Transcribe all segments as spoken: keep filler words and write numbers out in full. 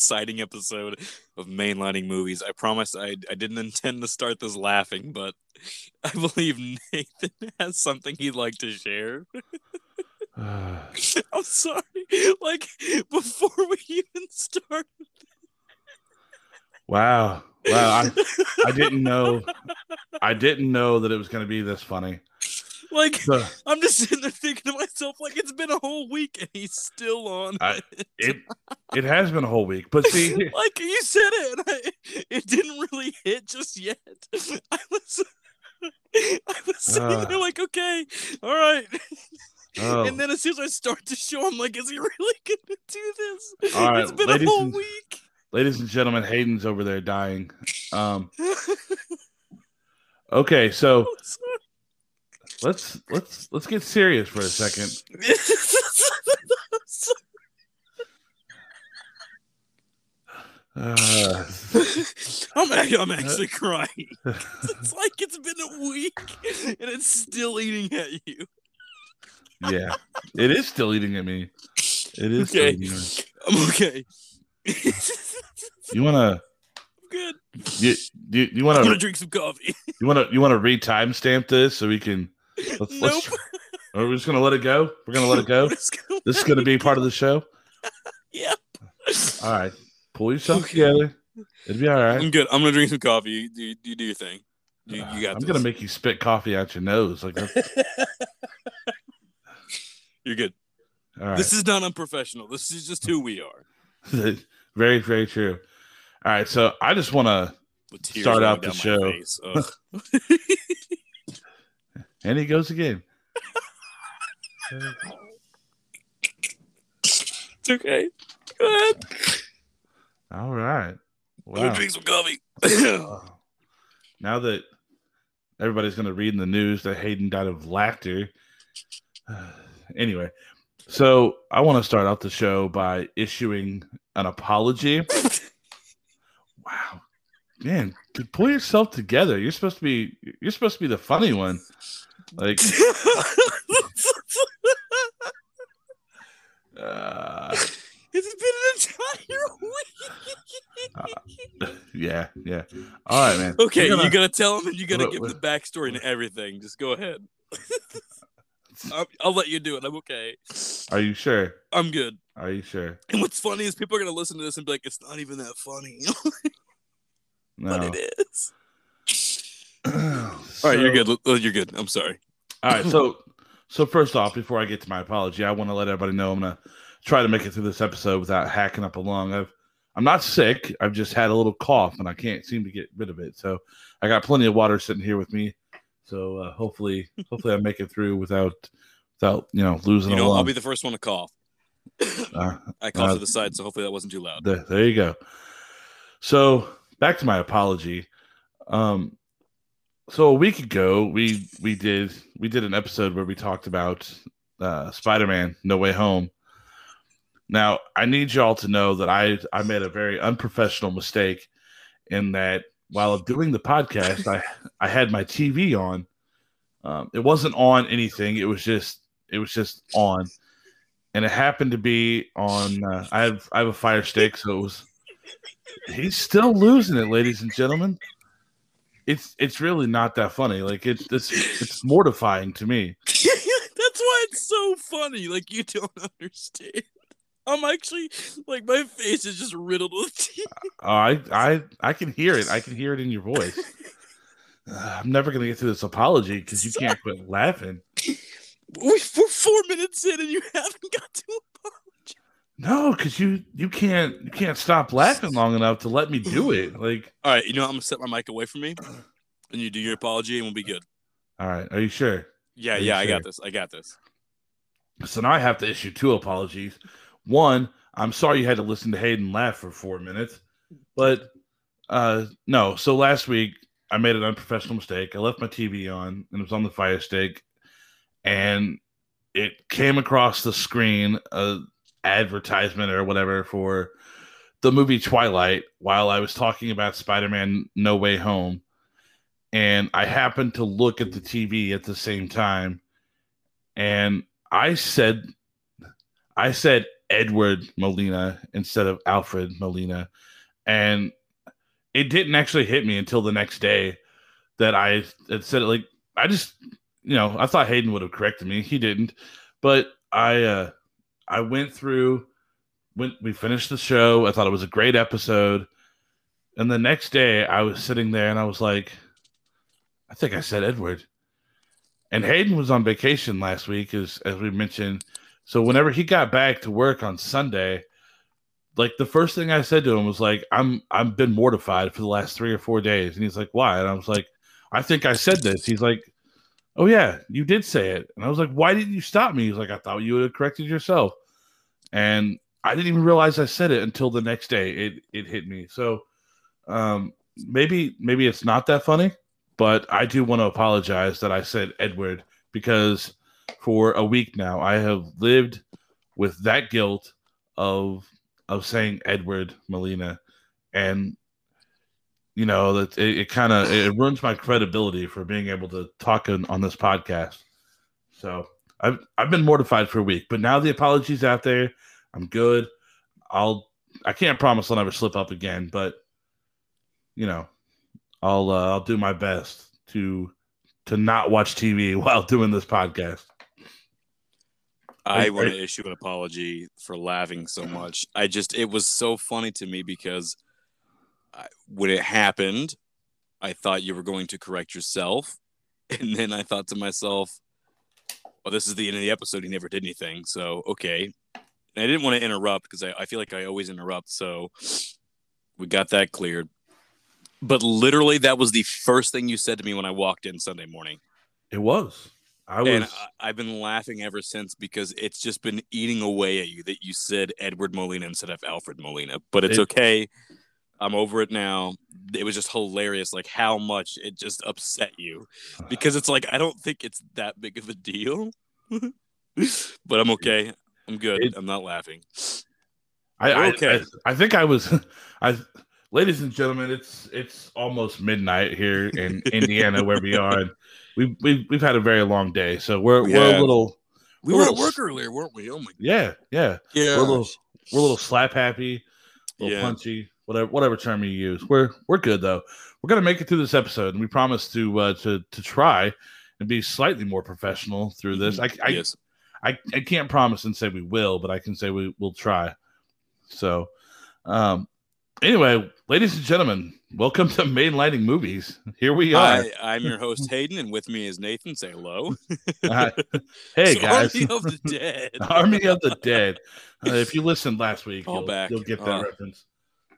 exciting episode of Mainlining Movies. I promise I, I didn't intend to start this laughing, but I believe Nathan has something he'd like to share. I'm sorry. Like, before we even started. Wow. Wow. I, I didn't know. I didn't know that it was going to be this funny. Like, so, I'm just sitting there thinking to myself, like, it's been a whole week and he's still on I, it. it. It has been a whole week, but see, like you said it, I, it didn't really hit just yet. I was, I was sitting uh, there like, okay, all right. Oh. And then as soon as I start the show, I'm like, is he really gonna do this? All right, it's been a whole and, week. Ladies and gentlemen, Hayden's over there dying. Um. Okay, so. Let's let's let's get serious for a second. uh, I'm I'm actually crying. It's like it's been a week and it's still eating at you. Yeah, it is still eating at me. It is. Okay, still eating at me. I'm okay. You wanna? I'm good. You you, you wanna? I'm gonna drink some coffee. You wanna you wanna re-timestamp this so we can. Let's, nope. let's, are we just gonna let it go? We're gonna let it go. Gonna this is gonna be part of the show. Yeah. All right. Pull yourself okay. together. It'll be all right. I'm good. I'm gonna drink some coffee. You, you, you do your thing. You, you got. I'm this. gonna make you spit coffee out your nose. Like. You're good. All right. This is not unprofessional. This is just who we are. Very, very true. All right. So I just want to start out the show. And he goes again. It's okay. Go ahead. All right. Wow. I'm gonna drink some coffee. Now that everybody's going to read in the news that Hayden died of laughter. Anyway, so I want to start out the show by issuing an apology. Wow. Man, pull yourself together. You're supposed to be you're supposed to be the funny one. Like uh, it's been an entire week. uh, yeah, yeah. All right, man. Okay, gonna, you gotta tell him and you gotta what, give what, the backstory and everything. Just go ahead. I'll, I'll let you do it. I'm okay. Are you sure? I'm good. Are you sure? And what's funny is people are gonna listen to this and be like, "It's not even that funny." No. But it is. So, all right, you're good. You're good. I'm sorry. All right, so so first off, before I get to my apology, I want to let everybody know I'm gonna try to make it through this episode without hacking up a lung. I've I'm not sick. I've just had a little cough and I can't seem to get rid of it. So I got plenty of water sitting here with me. So uh, hopefully, hopefully I make it through without without you know losing. You know, a lung. I'll be the first one to cough. Uh, I coughed uh, to the side, so hopefully that wasn't too loud. There, there you go. So back to my apology. Um, so a week ago, we we did we did an episode where we talked about uh, Spider-Man: No Way Home. Now, I need y'all to know that I I made a very unprofessional mistake in that while doing the podcast, I I had my T V on. Um, it wasn't on anything. It was just it was just on, and it happened to be on. Uh, I have I have a Fire Stick, so it was. He's still losing it, ladies and gentlemen. It's it's really not that funny. Like it's it's it's mortifying to me. That's why it's so funny. Like you don't understand. I'm actually like my face is just riddled with teeth. Uh, I I I can hear it. I can hear it in your voice. Uh, I'm never gonna get to this apology because you can't quit laughing. We're four minutes in and you haven't got to apologize. No, because you you can't you can't stop laughing long enough to let me do it. Like, all right, you know, I'm gonna set my mic away from me, and you do your apology, and we'll be good. All right, are you sure? Yeah, are yeah, sure? I got this. I got this. So now I have to issue two apologies. One, I'm sorry you had to listen to Hayden laugh for four minutes, but uh, no. So last week I made an unprofessional mistake. I left my T V on, and it was on the Fire Stick, and it came across the screen. Uh, advertisement or whatever for the movie Twilight while I was talking about Spider-Man No Way Home, and I happened to look at the T V at the same time, and I said I said Edward Molina instead of Alfred Molina. And it didn't actually hit me until the next day that I had said it. Like, I just, you know, I thought Hayden would have corrected me. He didn't. But I, uh, I went through, when we finished the show. I thought it was a great episode. And the next day I was sitting there and I was like, I think I said Edward. And Hayden was on vacation last week, as as we mentioned. So whenever he got back to work on Sunday, like the first thing I said to him was like, I'm I've been mortified for the last three or four days. And he's like, why? And I was like, I think I said this. He's like, oh yeah, you did say it. And I was like, why didn't you stop me? He's like, I thought you would have corrected yourself. And I didn't even realize I said it until the next day. It it hit me. So um, maybe maybe it's not that funny. But I do want to apologize that I said Edward, because for a week now I have lived with that guilt of of saying Edward Molina, and you know that it, it kind of it ruins my credibility for being able to talk in, on this podcast. So I've I've been mortified for a week, but now the apology's out there. I'm good. I'll I can't promise I'll never slip up again, but you know. I'll uh, I'll do my best to to not watch T V while doing this podcast. I want to issue an apology for laughing so much. I just it was so funny to me because I, when it happened, I thought you were going to correct yourself, and then I thought to myself, "Well, this is the end of the episode. He never did anything, so okay." And I didn't want to interrupt because I, I feel like I always interrupt, so we got that cleared. But literally, that was the first thing you said to me when I walked in Sunday morning. It was. I was. And I, I've been laughing ever since because it's just been eating away at you that you said Edward Molina instead of Alfred Molina. But it's it, okay. I'm over it now. It was just hilarious, like how much it just upset you. Because it's like, I don't think it's that big of a deal. But I'm okay. I'm good. It, I'm not laughing. I, I, okay. I, I think I was... I. Ladies and gentlemen, it's it's almost midnight here in Indiana where we are. And we we've we've had a very long day, so we're yeah. we're a little. We we're were little, at work earlier, weren't we? Oh my god! Yeah, yeah, yeah. We're a little we're a little slap happy, a little yeah. punchy, whatever whatever term you use. We're we're good though. We're gonna make it through this episode, and we promise to uh, to to try and be slightly more professional through this. I I, yes. I I can't promise and say we will, but I can say we will try. So, um. Anyway, ladies and gentlemen, welcome to Mainlining Movies. Here we are. Hi, I'm your host, Hayden, and with me is Nathan. Say hello. uh, hey, so guys. Army of the Dead. Army of the Dead. Uh, if you listened last week, Call you'll, back. you'll get that uh, reference.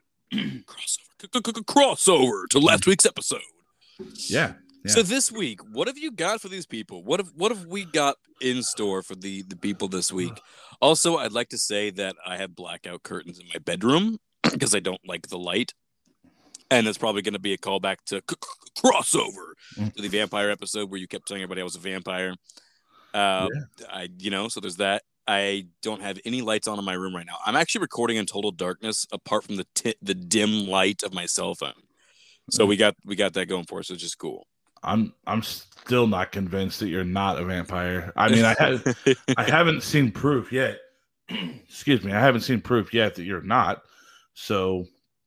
Crossover. Crossover to last week's episode. Yeah, yeah. So this week, what have you got for these people? What have what have we got in store for the, the people this week? Also, I'd like to say that I have blackout curtains in my bedroom, because I don't like the light, and it's probably going to be a callback to c- c- crossover mm. to the vampire episode where you kept telling everybody I was a vampire. Uh, yeah. I, you know, so there's that. I don't have any lights on in my room right now. I'm actually recording in total darkness, apart from the t- the dim light of my cell phone. So mm. we got we got that going for us, which is cool. I'm I'm still not convinced that you're not a vampire. I mean, I have I haven't seen proof yet. Excuse me, I haven't seen proof yet that you're not. So,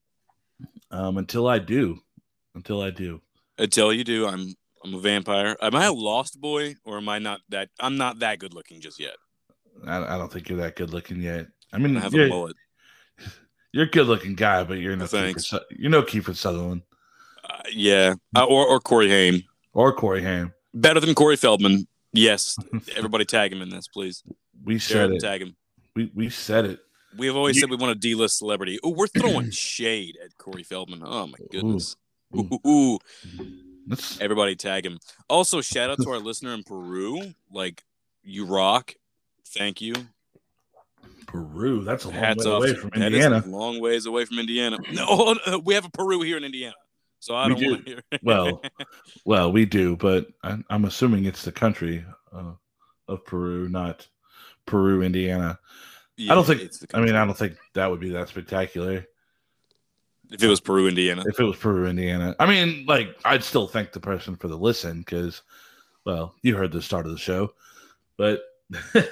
um, until I do, until I do, until you do, I'm I'm a vampire. Am I a lost boy, or am I not that? I'm not that good looking just yet. I, I don't think you're that good looking yet. I mean, I have a mullet. You're a good looking guy, but you're no Kiefer, you're no Kiefer Sutherland. Uh, yeah, uh, or or Corey Haim, or Corey Haim. Better than Corey Feldman. Yes, everybody tag him in this, please. We said it. Tag him. We we said it. We have always you, said we want a D-list celebrity. Oh, we're throwing shade at Corey Feldman. Oh, my goodness. Ooh. Ooh, ooh, ooh. Everybody tag him. Also, shout out to our listener in Peru. Like, you rock. Thank you. Peru? That's a long Hats way off. away from that Indiana. Is a long ways away from Indiana. No, no, we have a Peru here in Indiana. So I we don't do. want to hear it. well, well, we do, but I'm, I'm assuming it's the country uh, of Peru, not Peru, Indiana. Yeah, I don't think. I mean, I don't think that would be that spectacular. If it was Peru, Indiana. If it was Peru, Indiana. I mean, like, I'd still thank the person for the listen because, well, you heard the start of the show, but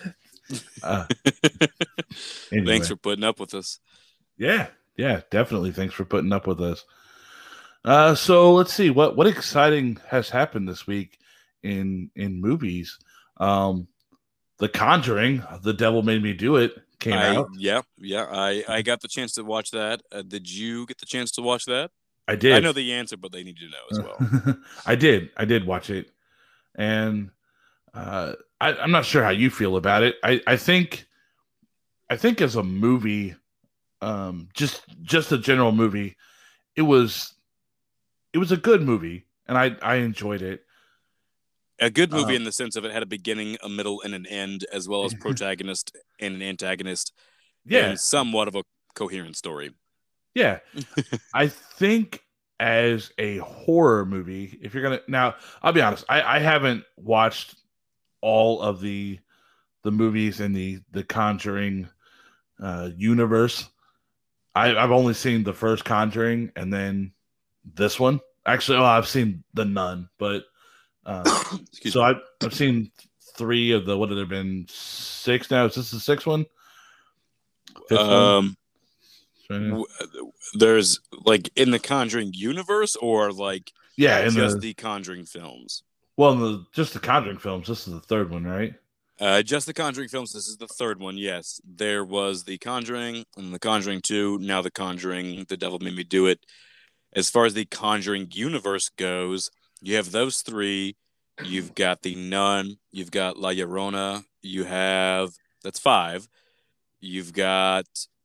Uh, anyway. Thanks for putting up with us. Yeah, yeah, definitely. Thanks for putting up with us. Uh, so let's see what what exciting has happened this week in in movies. Um, The Conjuring, The Devil Made Me Do It came I, out. Yeah, yeah. I I got the chance to watch that. Uh, did you get the chance to watch that? I did. I know the answer, but they need to know as well. I did. I did watch it, and uh, I, I'm not sure how you feel about it. I, I think, I think as a movie, um, just just a general movie, it was it was a good movie, and I I enjoyed it. A good movie um, in the sense of it had a beginning, a middle, and an end, as well as protagonist and an antagonist. Yeah, and somewhat of a coherent story. Yeah, I think as a horror movie, if you're gonna now, I'll be honest, I, I haven't watched all of the the movies in the the Conjuring uh, universe. I, I've only seen the first Conjuring and then this one. Actually, oh, I've seen The Nun, but uh, so I've I've seen three of the what have there been six now? Is this the sixth one? Fifth um, one? There's like in the Conjuring universe, or like yeah, in just the, the Conjuring films. Well, in the, just the Conjuring films. This is the third one, right? Uh, just the Conjuring films. This is the third one. Yes, there was the Conjuring and the Conjuring Two. Now the Conjuring. The Devil Made Me Do It. As far as the Conjuring universe goes, you have those three. You've got the Nun. You've got La Llorona. You have that's five. You've got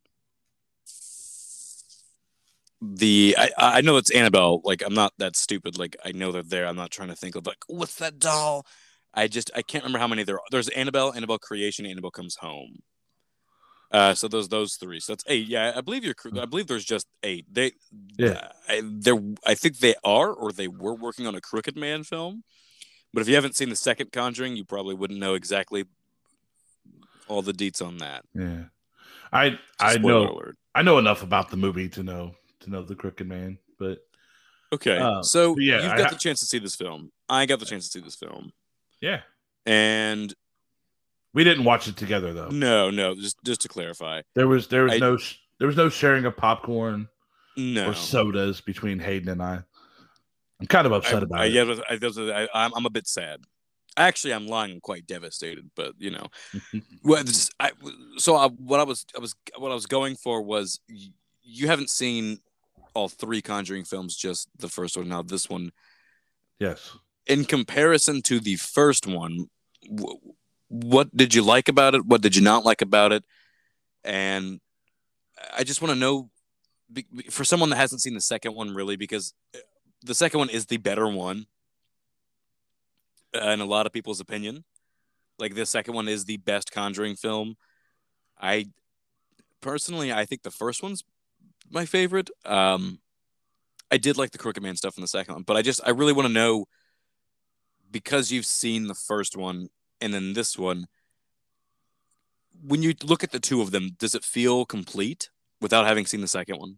the I, I know it's Annabelle. Like, I'm not that stupid. Like, I know they're there. I'm not trying to think of like, what's that doll? I just I can't remember how many there are. There's Annabelle, Annabelle Creation, Annabelle Comes Home. Uh, so those those three. So that's eight. Yeah, I believe you're. I believe there's just eight. They yeah. I, they're. I think they are, or they were working on a Crooked Man film. But if you haven't seen the second Conjuring, you probably wouldn't know exactly all the deets on that. Yeah, I I know alert. I know enough about the movie to know to know the Crooked Man. But okay, uh, so yeah, you've got I, the chance to see this film. I got the chance to see this film. Yeah, and we didn't watch it together though. No, no. Just just to clarify, there was there was I, no there was no sharing of popcorn, no, or sodas between Hayden and I. I'm kind of upset I, about I, it. Yeah, I, I, I'm I'm a bit sad. Actually, I'm lying. I'm quite devastated, but you know, well, just, I, so I, what I was I was what I was going for was you, you haven't seen all three Conjuring films, just the first one. Now this one, yes. In comparison to the first one, w- what did you like about it? What did you not like about it? And I just want to know, for someone that hasn't seen the second one, really, because the second one is the better one, uh, in a lot of people's opinion. Like, the second one is the best Conjuring film. I personally, I think the first one's my favorite. Um, I did like the Crooked Man stuff in the second one, but I just I really want to know, because you've seen the first one and then this one, when you look at the two of them, does it feel complete without having seen the second one?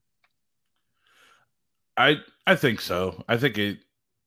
I I think so. I think it,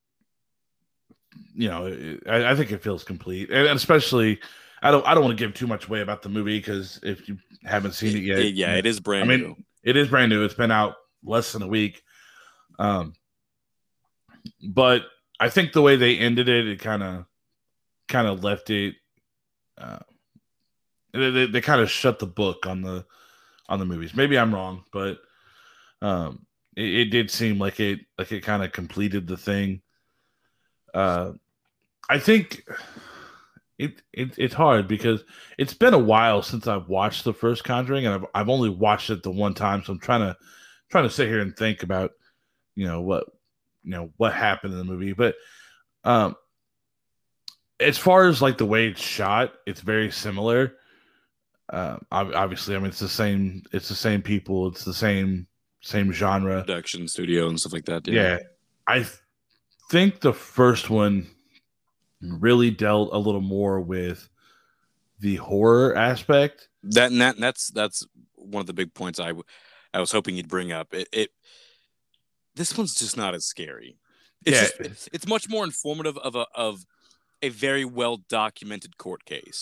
you know, it, I, I think it feels complete, and especially, I don't I don't want to give too much away about the movie, because if you haven't seen it yet, it, yeah, it is brand I new. mean, it is brand new. It's been out less than a week, um, but I think the way they ended it, it kind of kind of left it. Uh, they they, they kind of shut the book on the on the movies. Maybe I'm wrong, but um, it, it did seem like it like it kind of completed the thing. Uh, I think it, it it's hard because it's been a while since I've watched the first Conjuring, and I've I've only watched it the one time, so I'm trying to trying to sit here and think about, you know, what you know what happened in the movie. But um, as far as like the way it's shot, it's very similar. Uh, obviously, I mean, it's the same. It's the same people. It's the same same genre, production studio and stuff like that. Yeah, yeah. I th- think the first one really dealt a little more with the horror aspect. That and that and that's that's one of the big points I, I was hoping you'd bring up. It, it this one's just not as scary. It's yeah, just, it's much more informative of a of a very well documented court case.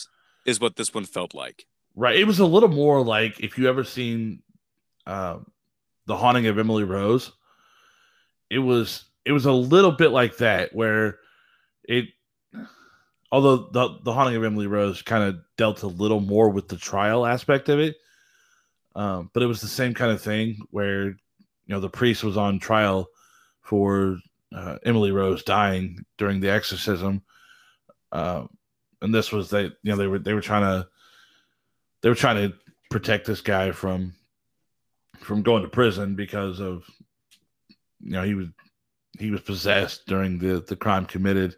is what this one felt like. Right. It was a little more like if you ever seen uh, The Haunting of Emily Rose. It was it was a little bit like that, where it, although the the Haunting of Emily Rose kind of dealt a little more with the trial aspect of it, um, but it was the same kind of thing where, you know, the priest was on trial for uh, Emily Rose dying during the exorcism, uh, and this was they you know they were they were trying to they were trying to protect this guy from from going to prison because of, you know, he was he was possessed during the the crime committed.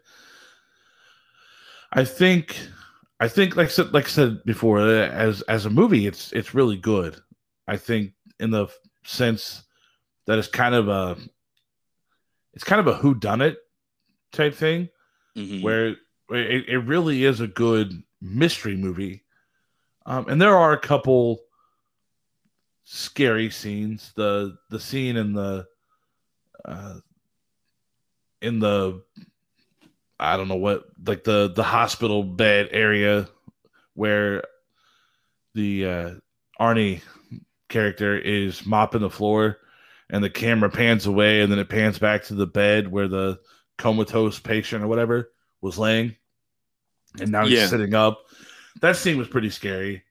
I think I think like I said, like I said before, as as a movie, it's it's really good. I think in the sense that it's kind of a it's kind of a whodunit type thing, mm-hmm. where it, it really is a good mystery movie. Um, and there are a couple scary scenes. The the scene in the uh, in the I don't know what, like the the hospital bed area where the uh, Arnie character is mopping the floor, and the camera pans away, and then it pans back to the bed where the comatose patient or whatever was laying, and now he's yeah. sitting up. That scene was pretty scary.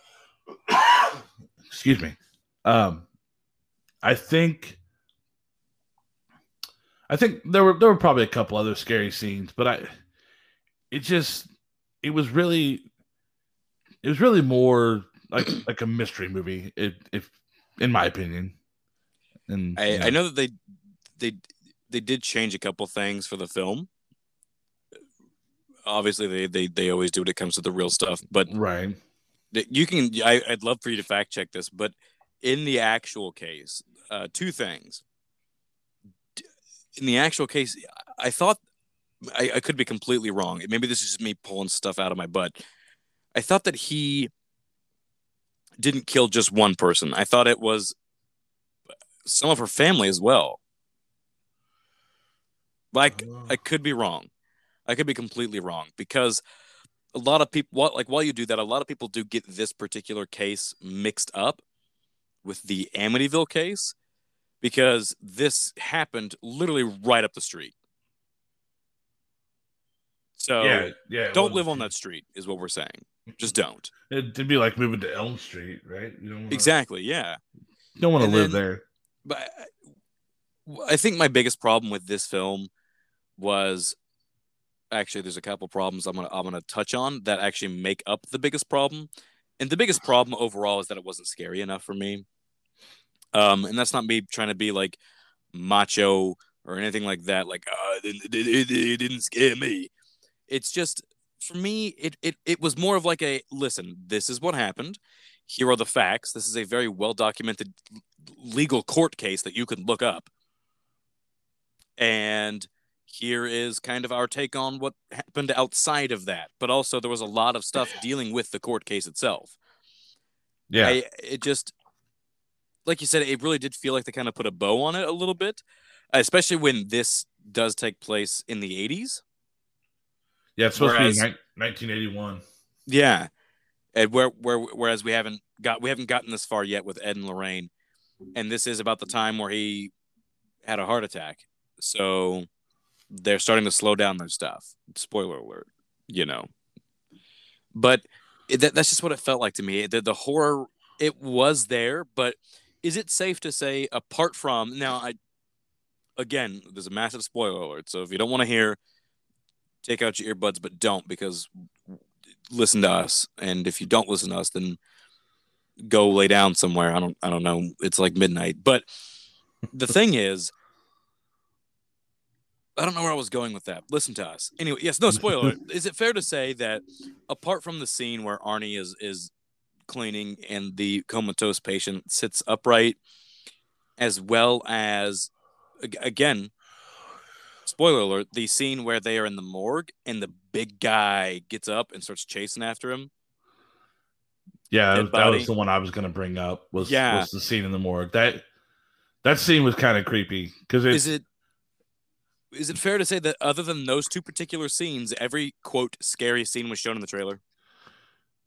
Excuse me. Um, I think, I think there were there were probably a couple other scary scenes, but I, it just, it was really, it was really more like like a mystery movie. It, if in my opinion, and I, you know. I know that they they they did change a couple things for the film. Obviously, they, they they always do when it comes to the real stuff, but right. You can. I, I'd love for you to fact check this, but in the actual case, uh, two things. In the actual case, I thought I, I could be completely wrong. Maybe this is just me pulling stuff out of my butt. I thought that he didn't kill just one person. I thought it was some of her family as well. Like, I could be wrong. I could be completely wrong, because a lot of people, like while you do that, a lot of people do get this particular case mixed up with the Amityville case, because this happened literally right up the street. So yeah, yeah, don't live on that street is what we're saying. Just don't. It'd be like moving to Elm Street, right? You don't wanna, exactly, yeah. You don't want to live then, there. But I think my biggest problem with this film was, actually, there's a couple problems I'm gonna I'm gonna touch on that actually make up the biggest problem, and the biggest problem overall is that it wasn't scary enough for me. Um, and that's not me trying to be like macho or anything like that. Like, uh, it, it, it, it didn't scare me. It's just, for me, it it it was more of like a, listen, this is what happened. Here are the facts. This is a very well documented legal court case that you can look up, and here is kind of our take on what happened outside of that. But also, there was a lot of stuff dealing with the court case itself. Yeah. I, it just, like you said, it really did feel like they kind of put a bow on it a little bit, especially when this does take place in the eighties. Yeah, it's supposed whereas, to be nineteen eighty-one. Yeah. And where, where, whereas we haven't got, we haven't gotten this far yet with Ed and Lorraine. And this is about the time where he had a heart attack. So they're starting to slow down their stuff. Spoiler alert, you know. But it, that, that's just what it felt like to me. The, the horror, it was there, but is it safe to say, apart from, now, I again, there's a massive spoiler alert, so if you don't want to hear, take out your earbuds, but don't, because listen to us, and if you don't listen to us, then go lay down somewhere. I don't, I don't know. It's like midnight. But the thing is, I don't know where I was going with that. Listen to us. Anyway, yes, no spoiler. Is it fair to say that apart from the scene where Arnie is is cleaning and the comatose patient sits upright, as well as, again, spoiler alert, the scene where they are in the morgue and the big guy gets up and starts chasing after him? Yeah, that, that was the one I was going to bring up. Was yeah. was the scene in the morgue. That that scene was kind of creepy, because is it is it fair to say that other than those two particular scenes, every quote scary scene was shown in the trailer?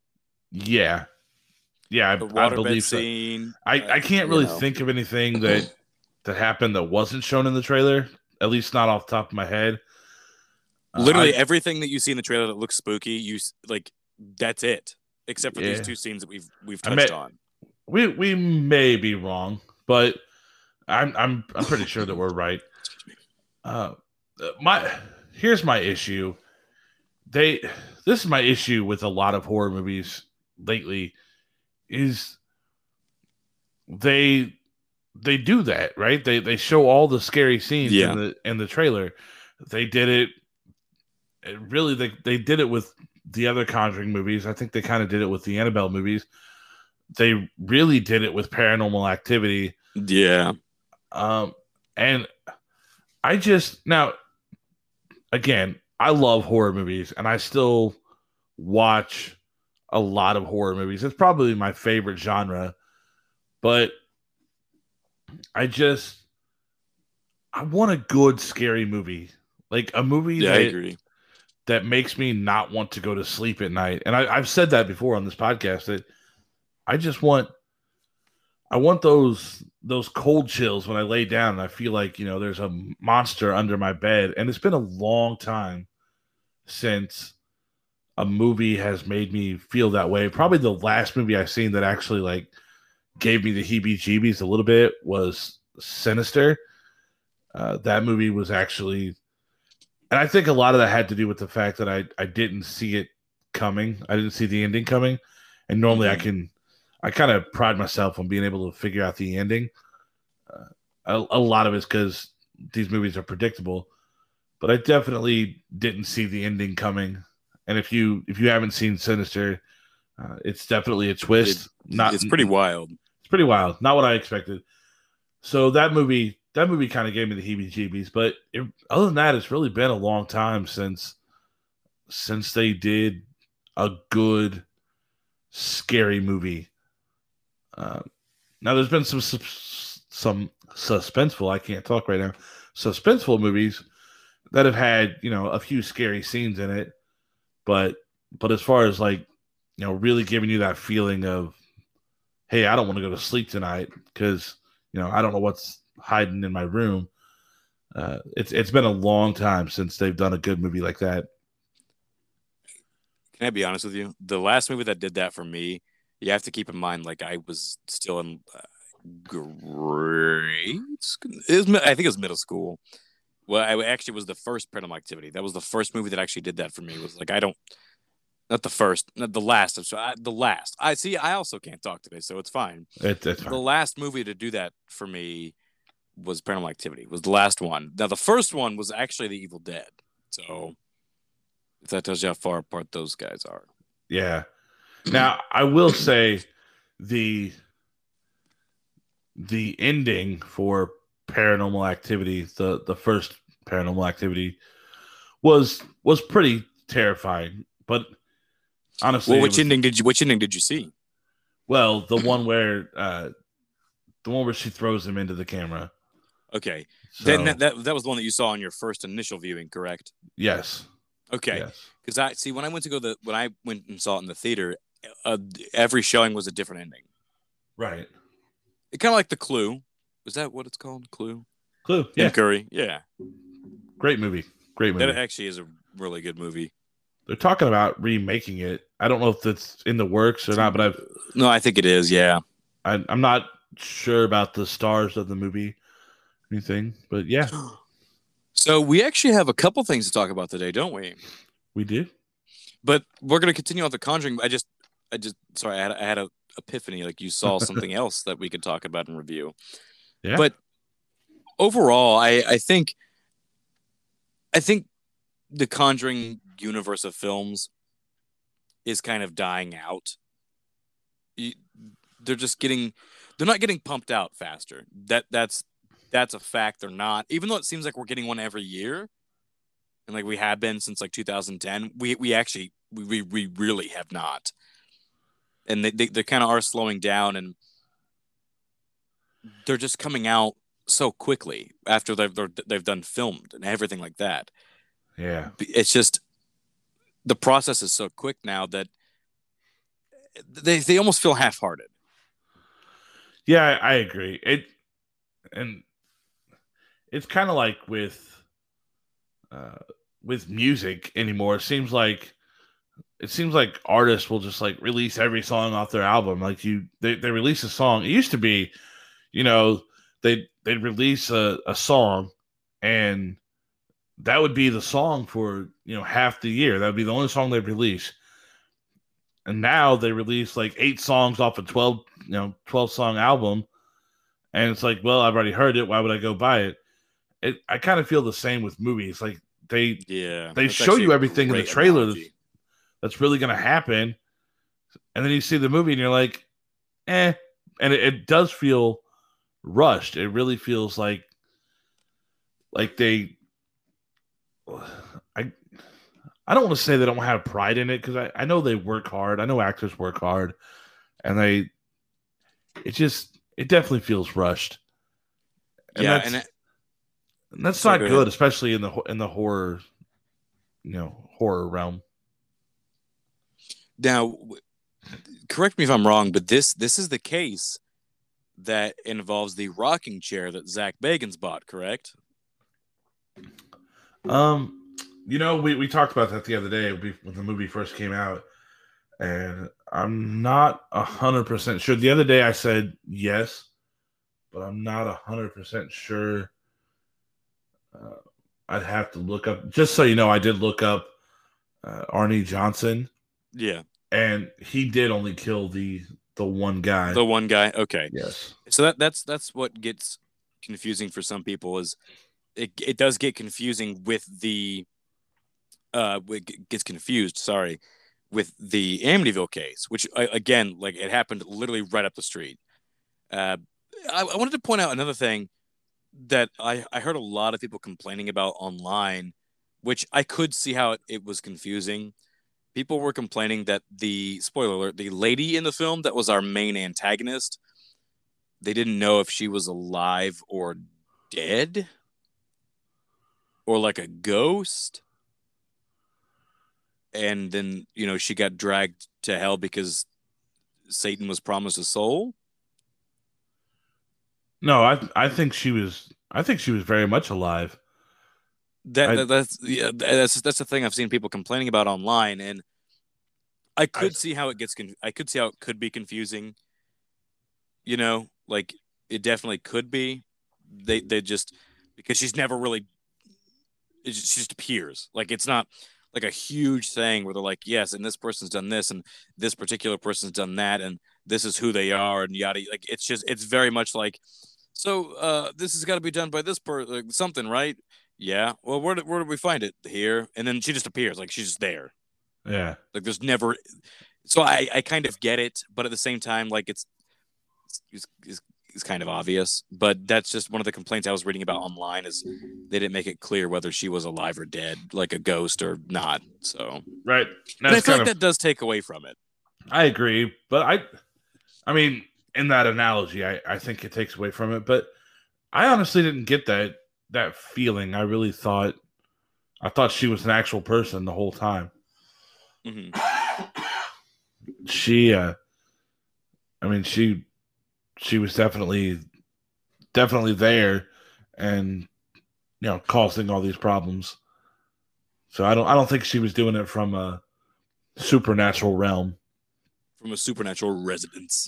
Yeah, yeah, The I, I waterbed believe so. scene. I, Uh, I can't you really know. think of anything that that happened that wasn't shown in the trailer. At least not off the top of my head. Uh, Literally I everything that you see in the trailer that looks spooky, you like that's it, except for these yeah, two scenes that we've we've I touched met on. we we may be wrong, but I'm I'm I'm pretty sure that we're right. Uh, my here's my issue. They this is my issue with a lot of horror movies lately is they they do that, right? They they show all the scary scenes in Yeah. the in the trailer. They did it, it really they they did it with the other Conjuring movies. I think they kind of did it with the Annabelle movies. They really did it with Paranormal Activity. Yeah. Um and I just now again, I love horror movies and I still watch a lot of horror movies. It's probably my favorite genre, but I just I want a good scary movie. Like a movie Yeah, I that agree. that makes me not want to go to sleep at night. And I, I've said that before on this podcast that I just want I want those those cold chills when I lay down and I feel like, you know, there's a monster under my bed. And it's been a long time since a movie has made me feel that way. Probably the last movie I've seen that actually like gave me the heebie-jeebies a little bit was Sinister. Uh, that movie was actually, and I think a lot of that had to do with the fact that I I didn't see it coming. I didn't see the ending coming, and normally mm-hmm. I can, I kind of pride myself on being able to figure out the ending. Uh, a, a lot of it's because these movies are predictable, but I definitely didn't see the ending coming. And if you if you haven't seen Sinister, uh, it's definitely a twist. It, Not it's pretty wild. It's pretty wild. Not what I expected. So that movie, that movie kind of gave me the heebie-jeebies. But it, other than that, it's really been a long time since since they did a good scary movie. Uh, now there's been some some suspenseful. I can't talk right now. Suspenseful movies that have had, you know, a few scary scenes in it. But but as far as like, you know, really giving you that feeling of, hey, I don't want to go to sleep tonight because, you know, I don't know what's hiding in my room. Uh, it's it's been a long time since they've done a good movie like that. Can I be honest with you? The last movie that did that for me, you have to keep in mind, like I was still in uh, grade. It was, I think it was middle school. Well, I actually was the first Paranormal Activity. That was the first movie that actually did that for me. It was like I don't. Not the first, not the last. I'm sorry, the last. I see. I also can't talk today, so it's fine. It, it's fine. The last movie to do that for me was Paranormal Activity. Was the last one. Now the first one was actually The Evil Dead. So if that tells you how far apart those guys are. Yeah. Now I will say the the ending for Paranormal Activity, the the first Paranormal Activity, was was pretty terrifying, but. Honestly, well, which was, ending did you? Which ending did you see? Well, the one where, uh, the one where she throws him into the camera. Okay, so, then that, that that was the one that you saw on your first initial viewing, correct? Yes. Okay, because yes. I see when I went to go the when I went and saw it in the theater, uh, every showing was a different ending. Right. It kind of like The Clue. Is that what it's called? Clue. Clue. Yeah. Tim Curry. Yeah. Great movie. Great movie. That actually is a really good movie. They're talking about remaking it. I don't know if that's in the works or not, but I've no, I think it is. Yeah, I, I'm not sure about the stars of the movie, or anything, but yeah. So we actually have a couple things to talk about today, don't we? We do, but we're going to continue on The Conjuring. I just, I just, sorry, I had, I had a epiphany. Like you saw something else that we could talk about and review. Yeah. But overall, I, I think, I think the Conjuring universe of films is kind of dying out. They're just getting, they're not getting pumped out faster. That that's that's a fact. They're not, even though it seems like we're getting one every year, and like we have been since like two thousand ten. We we actually we we really have not, and they they, they kind of are slowing down, and they're just coming out so quickly after they've they've done filmed and everything like that. Yeah, it's just the process is so quick now that they they almost feel half-hearted. Yeah, I, I agree. It and it's kind of like with uh, with music anymore. It seems like it seems like artists will just like release every song off their album. Like you, they, they release a song. It used to be, you know, they they'd release a, a song, and that would be the song for you know half the year. That would be the only song they'd release. And now they release like eight songs off a twelve you know twelve song album, and it's like, well, I've already heard it. Why would I go buy it? It I kind of feel the same with movies. Like they yeah, they show you everything in the trailer that's, that's really going to happen, and then you see the movie and you're like, eh. And it, it does feel rushed. It really feels like like they. I I don't want to say they don't have pride in it because I, I know they work hard. I know actors work hard, and they. It just it definitely feels rushed. And yeah, that's, and, it, and that's not go good, ahead. Especially in the in the horror, you know, horror realm. Now, correct me if I'm wrong, but this this is the case that involves the rocking chair that Zach Bagans bought, correct? Um, you know, we, we talked about that the other day when the movie first came out, and I'm not a hundred percent sure. The other day I said yes, but I'm not a hundred percent sure. Uh, I'd have to look up. Just so you know, I did look up uh, Arnie Johnson. Yeah, and he did only kill the the one guy. The one guy. Okay. Yes. So that that's that's what gets confusing for some people is it it does get confusing with the uh it gets confused. Sorry. With the Amityville case, which again, like it happened literally right up the street. Uh, I, I wanted to point out another thing that I, I heard a lot of people complaining about online, which I could see how it, it was confusing. People were complaining that the spoiler alert, the lady in the film that was our main antagonist, they didn't know if she was alive or dead or like a ghost. And then, you know, she got dragged to hell because Satan was promised a soul. No, I I think she was I think she was very much alive. That, I, that that's yeah, that's that's the thing I've seen people complaining about online, and I could I, see how it gets. I could see how it could be confusing. You know, like it definitely could be. They they just because she's never really. It just, she just appears like it's not like a huge thing where they're like, yes, and this person's done this, and this particular person's done that, and this is who they are, and yada. Like it's just it's very much like. So uh, this has got to be done by this person, like, something, right? Yeah. Well, where did where did we find it? Here, and then she just appears, like she's just there. Yeah. Like there's never. So I, I kind of get it, but at the same time, like it's it's, it's it's kind of obvious. But that's just one of the complaints I was reading about online is they didn't make it clear whether she was alive or dead, like a ghost or not. So right. And I feel like of, that does take away from it. I agree, but I, I mean. In that analogy, I, I think it takes away from it, but I honestly didn't get that that feeling. I really thought I thought she was an actual person the whole time. Mm-hmm. She, uh, I mean, she she was definitely definitely there, and you know, causing all these problems. So I don't I don't think she was doing it from a supernatural realm, from a supernatural residence.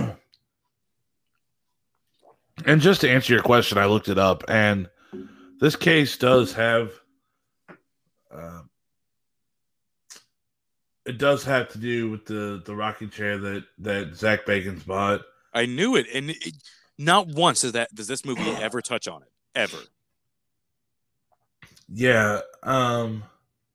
And just to answer your question, I looked it up, and this case does have, uh, it does have to do with the, the rocking chair that, that Zach Bagans bought. I knew it, and it, not once does that does this movie ever touch on it, ever. Yeah. Um.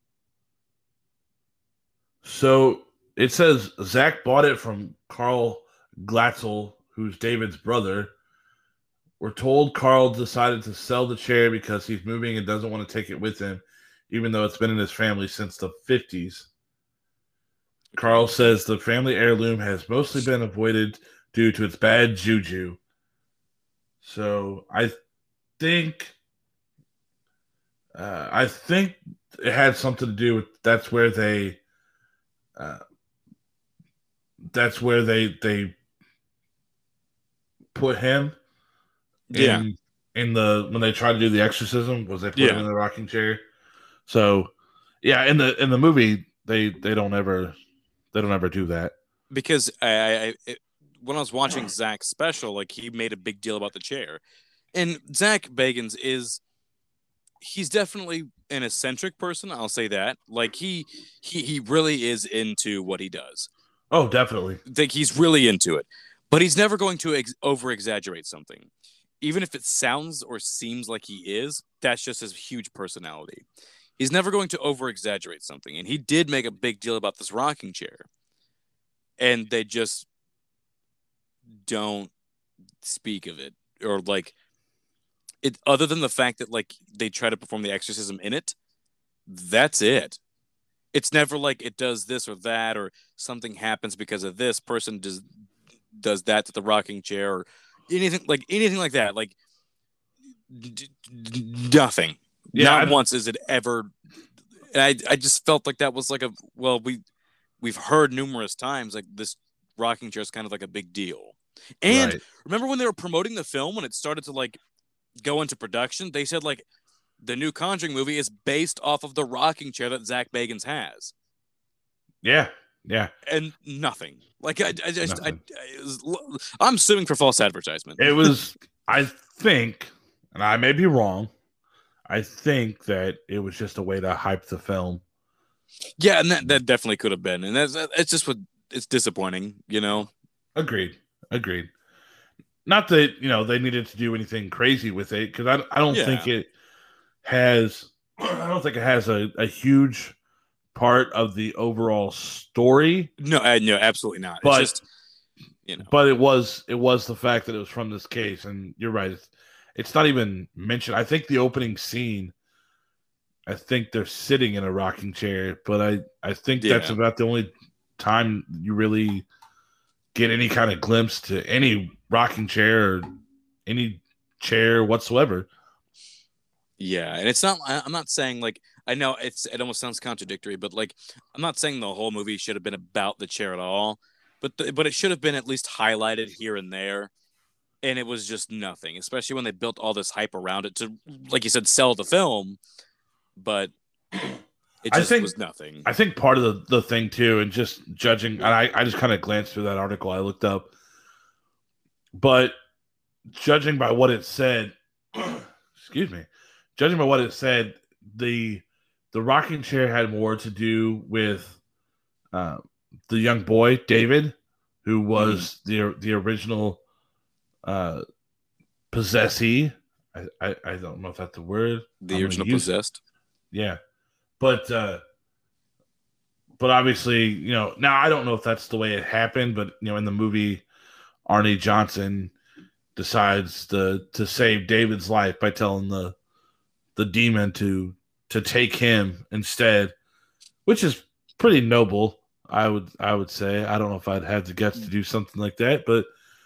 So it says Zach bought it from Carl Glatzel, who's David's brother. We're told Carl decided to sell the chair because he's moving and doesn't want to take it with him, even though it's been in his family since the fifties. Carl says the family heirloom has mostly been avoided due to its bad juju. So I think, uh, I think it had something to do with that's where they, uh, that's where they they put him in Yeah. in the when they tried to do the exorcism was they put Yeah. him in the rocking chair. So yeah, in the in the movie they they don't ever they don't ever do that. Because I, I it, when I was watching Zach's special, like he made a big deal about the chair, and Zach Bagans is he's definitely an eccentric person. I'll say that. Like he he he really is into what he does. Oh, definitely. Like he's really into it, but he's never going to ex- over exaggerate something, even if it sounds or seems like he is. That's just his huge personality. He's never going to over exaggerate something, and he did make a big deal about this rocking chair, and they just don't speak of it or like it other than the fact that like they try to perform the exorcism in it. That's it. It's never like it does this or that or something happens because of this person does does that to the rocking chair or anything like anything like that. Like d- d- nothing. Yeah, Not I- once is it ever. And I I just felt like that was like a well we we've heard numerous times like this rocking chair is kind of like a big deal. And Right. remember when they were promoting the film when it started to like go into production, they said like the new Conjuring movie is based off of the rocking chair that Zach Bagans has. Yeah, yeah. And nothing. Like I, I just, I, Nothing. I was, I'm suing for false advertisement. It was, I think, and I may be wrong, I think that it was just a way to hype the film. Yeah, and that, that definitely could have been. And that's it's just what it's disappointing, you know. Agreed. Agreed. Not that, you know, they needed to do anything crazy with it, because I, I don't Yeah. think it has, I don't think it has a, a huge part of the overall story. No, I, no, absolutely not. But, it's just, you know. But it was it was the fact that it was from this case, and you're right. It's, it's not even mentioned. I think the opening scene, I think they're sitting in a rocking chair, but I, I think Yeah. that's about the only time you really get any kind of glimpse to any rocking chair or any chair whatsoever. Yeah, and it's not. I'm not saying like I know it's. It almost sounds contradictory, but like I'm not saying the whole movie should have been about the chair at all. But the, but it should have been at least highlighted here and there, and it was just nothing. Especially when they built all this hype around it to, like you said, sell the film. But it I just think- was nothing. I think part of the, the thing too, and just judging, and I, I just kind of glanced through that article I looked up, but judging by what it said, excuse me, judging by what it said, the the rocking chair had more to do with uh, the young boy David, who was the the original uh, possessee. I, I I don't know if that's the word. The I'm gonna original use it. possessed. Yeah. But uh but obviously, you know, now I don't know if that's the way it happened, but you know, in the movie, Arnie Johnson decides to to save David's life by telling the the demon to to take him instead, which is pretty noble, I would I would say. I don't know if I'd have the guts to do something like that, but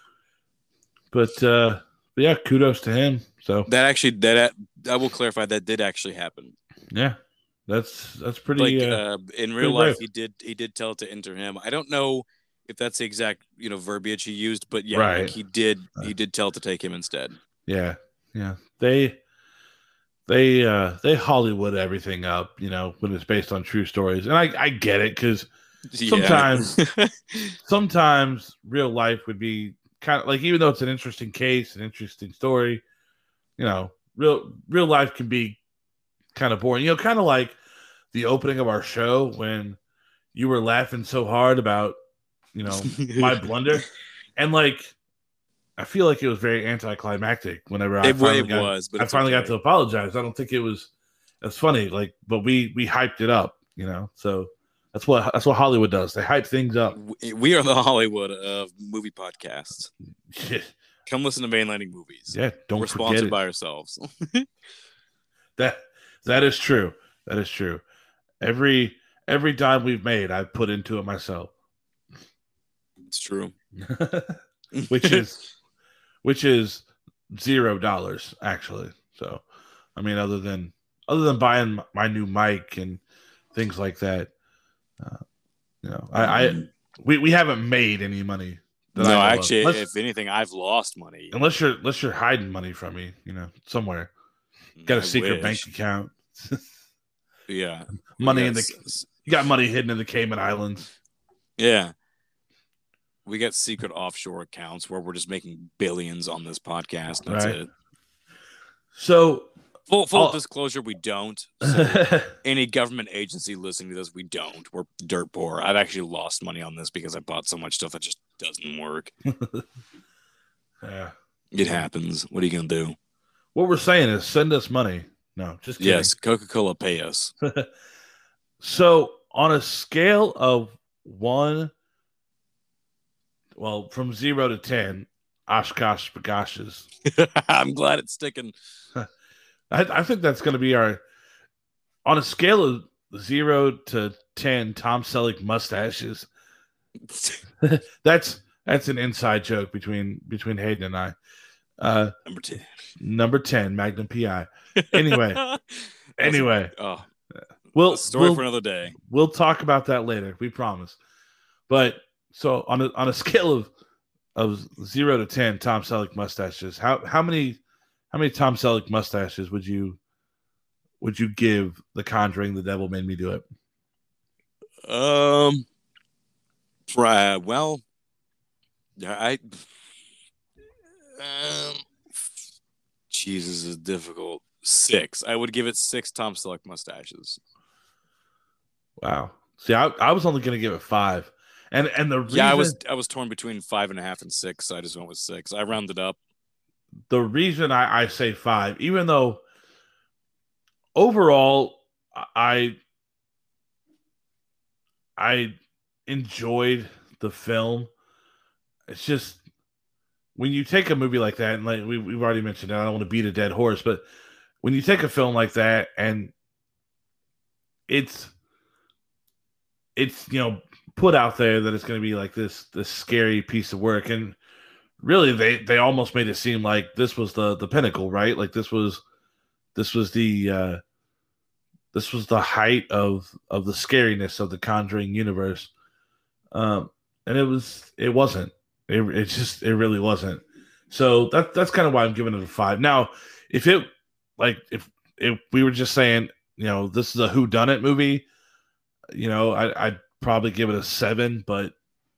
but uh but yeah, kudos to him. So That actually, that I will clarify, that did actually happen. yeah. That's that's pretty. Like uh, uh, in real pretty life, brave. he did he did tell it to enter him. I don't know if that's the exact you know verbiage he used, but yeah, Right. like he did he did tell it to take him instead. Yeah, yeah. They they uh they Hollywood everything up, you know, when it's based on true stories. And I, I get it, because Sometimes- sometimes real life would be kind of like, even though it's an interesting case, an interesting story, you know, real real life can be kind of boring. You know, kind of like the opening of our show when you were laughing so hard about, you know, my blunder. And like, I feel like it was very anticlimactic whenever I It, finally it got, was, but I it's finally got okay. to apologize. I don't think it was as funny, like, but we we hyped it up, you know. So that's what that's what Hollywood does. They hype things up. We- We are the Hollywood of movie podcasts. Come listen to Mainlining Movies. Yeah, don't We're forget sponsored it. by ourselves. That that is true. That is true. Every every dime we've made, I've put into it myself. It's true. which is which is zero dollars actually. So, I mean, other than other than buying my new mic and things like that, uh, you know, I, I We we haven't made any money that No, I know of. actually, Unless, if anything, I've lost money. unless you're unless you're hiding money from me, you know, somewhere. Got a I secret wish. bank account. Yeah. Money got, in the you got money hidden in the Cayman Islands. Yeah. We got secret offshore accounts where we're just making billions on this podcast. That's right. it. So full full I'll... disclosure, we don't. So any government agency listening to this, we don't. We're dirt poor. I've actually lost money on this because I bought so much stuff that just doesn't work. Yeah. It happens. What are you gonna do? What we're saying is send us money. No, just kidding. Yes, Coca-Cola pay us. So on a scale of one, well, from zero to ten, Oshkosh bagoshes. I'm glad it's sticking. I, I think that's going to be our, on a scale of zero to ten, Tom Selleck mustaches. that's that's an inside joke between between Hayden and I. Uh, number ten. Number ten, Magnum P I. Anyway, anyway. A, oh, we'll story we'll, for another day. We'll talk about that later. We promise. But so on a on a scale of of zero to ten, Tom Selleck mustaches. How how many how many Tom Selleck mustaches would you would you give The Conjuring? The Devil Made Me Do It. Um. Right. Well, I. Um. Jesus is difficult. Six. I would give it six Tom Selleck mustaches. Wow. See, I, I was only going to give it five, and and the reason, yeah, I was I was torn between five and a half and six. So I just went with six. I rounded up. The reason I, I say five, even though overall I I enjoyed the film, it's just when you take a movie like that, and like we, we've already mentioned, I don't want to beat a dead horse, but when you take a film like that and it's it's you know put out there that it's going to be like this this scary piece of work, and really they they almost made it seem like this was the the pinnacle, right? Like this was this was the uh this was the height of of the scariness of the Conjuring universe, um and it was it wasn't it, it just it really wasn't. So that that's kind of why I'm giving it a five. Now if it like if if we were just saying, you know, this is a whodunit movie, you know, I, I'd probably give it a seven, but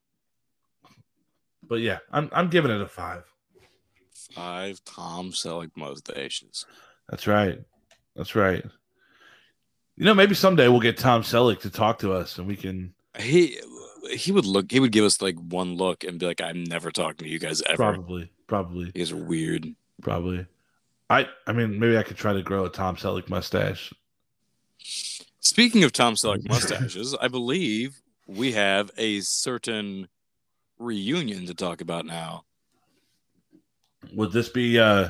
but yeah, I'm I'm giving it a five. Five Tom Selleck mustaches. That's right. That's right. You know, maybe someday we'll get Tom Selleck to talk to us, and we can. He he would look. He would give us like one look and be like, "I'm never talking to you guys ever." Probably, probably. You guys are weird. Probably. I I mean, maybe I could try to grow a Tom Selleck mustache. Speaking of Tom Selleck mustaches, I believe we have a certain reunion to talk about now. Would this be uh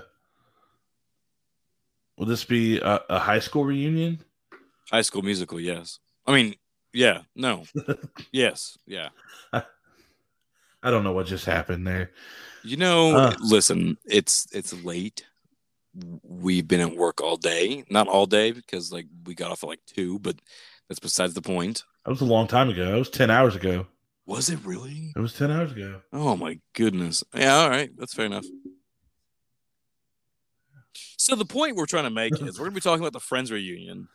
would this be a, a high school reunion? High School Musical, yes. I mean, yeah, no. Yes, yeah. I, I don't know what just happened there. You know, uh, listen, it's it's late. We've been at work all day. Not all day because like we got off at like two, but that's besides the point. That was a long time ago. It was ten hours ago. Was it really? It was ten hours ago. Oh my goodness. Yeah, all right. That's fair enough. So the point we're trying to make is we're going to be talking about the Friends reunion.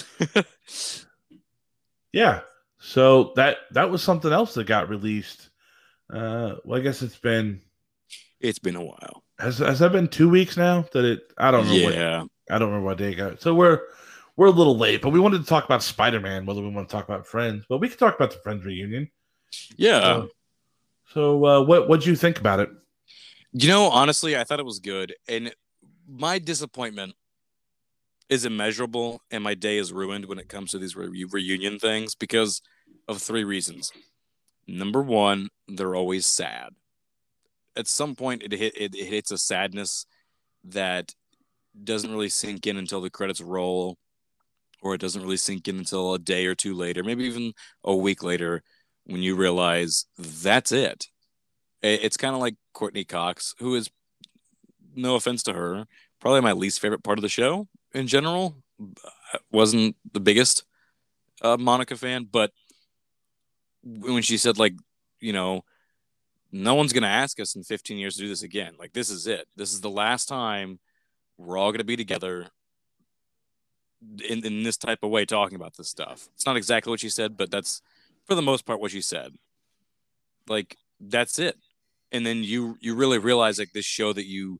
Yeah. So that that was something else that got released. Uh, well, I guess it's been it's been a while. Has has that been two weeks now? That it I don't know. Yeah. What, I don't remember what day it got. So we're we're a little late, but we wanted to talk about Spider-Man, whether we want to talk about Friends. But we can talk about the Friends reunion. Yeah. Uh, so uh, what what'd you think about it? You know, honestly, I thought it was good, and my disappointment is immeasurable, and my day is ruined when it comes to these re- reunion things because of three reasons. Number one, they're always sad. At some point, it, hit, it, it hits a sadness that doesn't really sink in until the credits roll, or it doesn't really sink in until a day or two later, maybe even a week later, when you realize that's it. It's kind of like Courtney Cox, who is, no offense to her, probably my least favorite part of the show in general. I wasn't the biggest uh, Monica fan, but when she said like you know, no one's going to ask us in fifteen years to do this again. Like, this is it. This is the last time we're all going to be together in, in this type of way talking about this stuff. It's not exactly what she said, but that's for the most part what she said. Like, that's it. And then you you really realize, like, this show that you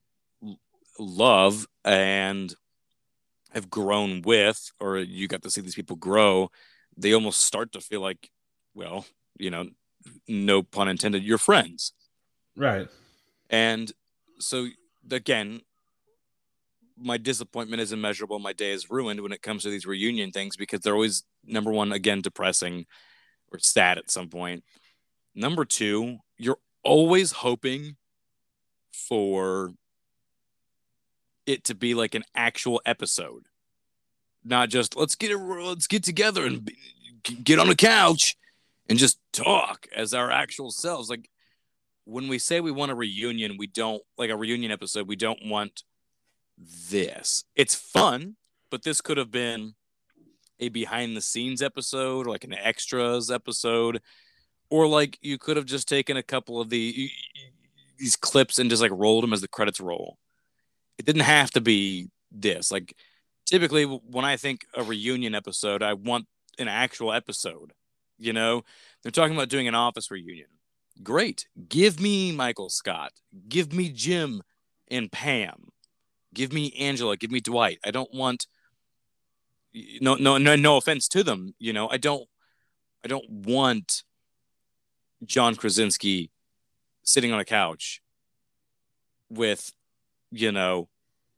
love and have grown with, or you got to see these people grow, they almost start to feel like, well, you know, no pun intended, you're friends. Right. And so, again, my disappointment is immeasurable. My day is ruined when it comes to these reunion things, because they're always, number one, again, depressing or sad at some point. Number two, you're always hoping for it to be like an actual episode, not just let's get it, let's get together and be, get on the couch and just talk as our actual selves. Like, when we say we want a reunion, we don't like a reunion episode. We don't want this. It's fun, but this could have been a behind the scenes episode, or like an extras episode, or like you could have just taken a couple of the these clips and just like rolled them as the credits roll. It didn't have to be this. Like, typically when I think a reunion episode, I want an actual episode. You know, they're talking about doing an Office reunion. Great. Give me Michael Scott. Give me Jim and Pam. Give me Angela. Give me Dwight. I don't want no no no no offense to them. You know, I don't I don't want John Krasinski sitting on a couch with, you know,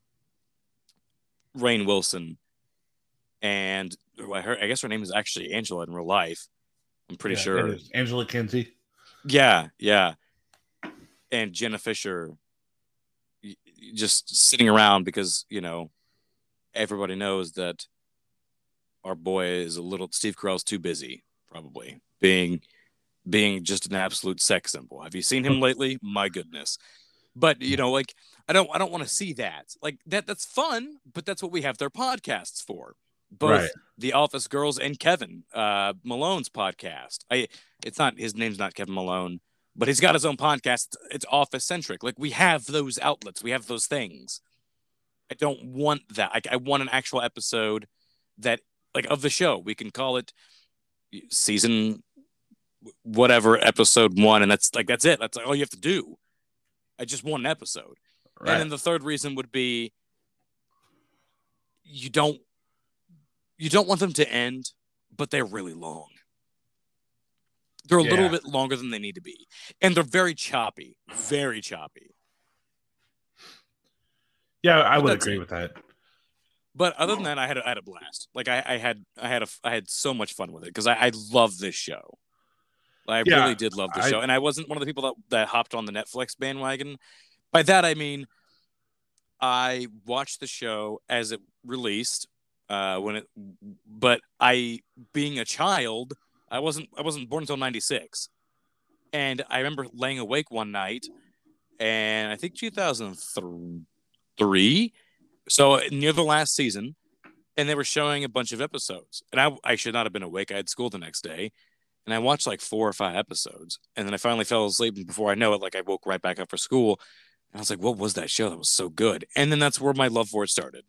Rainn Wilson, and I heard, I guess her name is actually Angela in real life. I'm pretty yeah, sure. It is. Angela Kinsey. Yeah, yeah. And Jenna Fisher just sitting around because, you know, everybody knows that our boy is a little, Steve Carell's too busy, probably, being being just an absolute sex symbol. Have you seen him lately? My goodness. But, you know, like, I don't I don't want to see that. Like, that that's fun, but that's what we have their podcasts for. Both Right. The Office Girls and Kevin uh, Malone's podcast. I it's not, his name's not Kevin Malone, but he's got his own podcast. It's Office centric. Like, we have those outlets. We have those things. I don't want that. I, I want an actual episode that, like, of the show. We can call it season whatever, episode one, and that's like that's it. That's like all you have to do. I just want an episode. Right. And then the third reason would be you don't you don't want them to end, but they're really long. They're a yeah. little bit longer than they need to be. And they're very choppy. Very choppy. Yeah, I but would agree it. with that. But other than that, I had a, I had a blast. Like, I, I had I had a I had so much fun with it because I, I love this show. I yeah, really did love the I, show. And I wasn't one of the people that, that hopped on the Netflix bandwagon. By that, I mean, I watched the show as it released. Uh, when it, but I, being a child, I wasn't I wasn't born until ninety-six. And I remember laying awake one night, and I think two thousand three, so near the last season, and they were showing a bunch of episodes. And I, I should not have been awake. I had school the next day. And I watched like four or five episodes. And then I finally fell asleep. And before I know it, like, I woke right back up for school. And I was like, what was that show? That was so good. And then that's where my love for it started.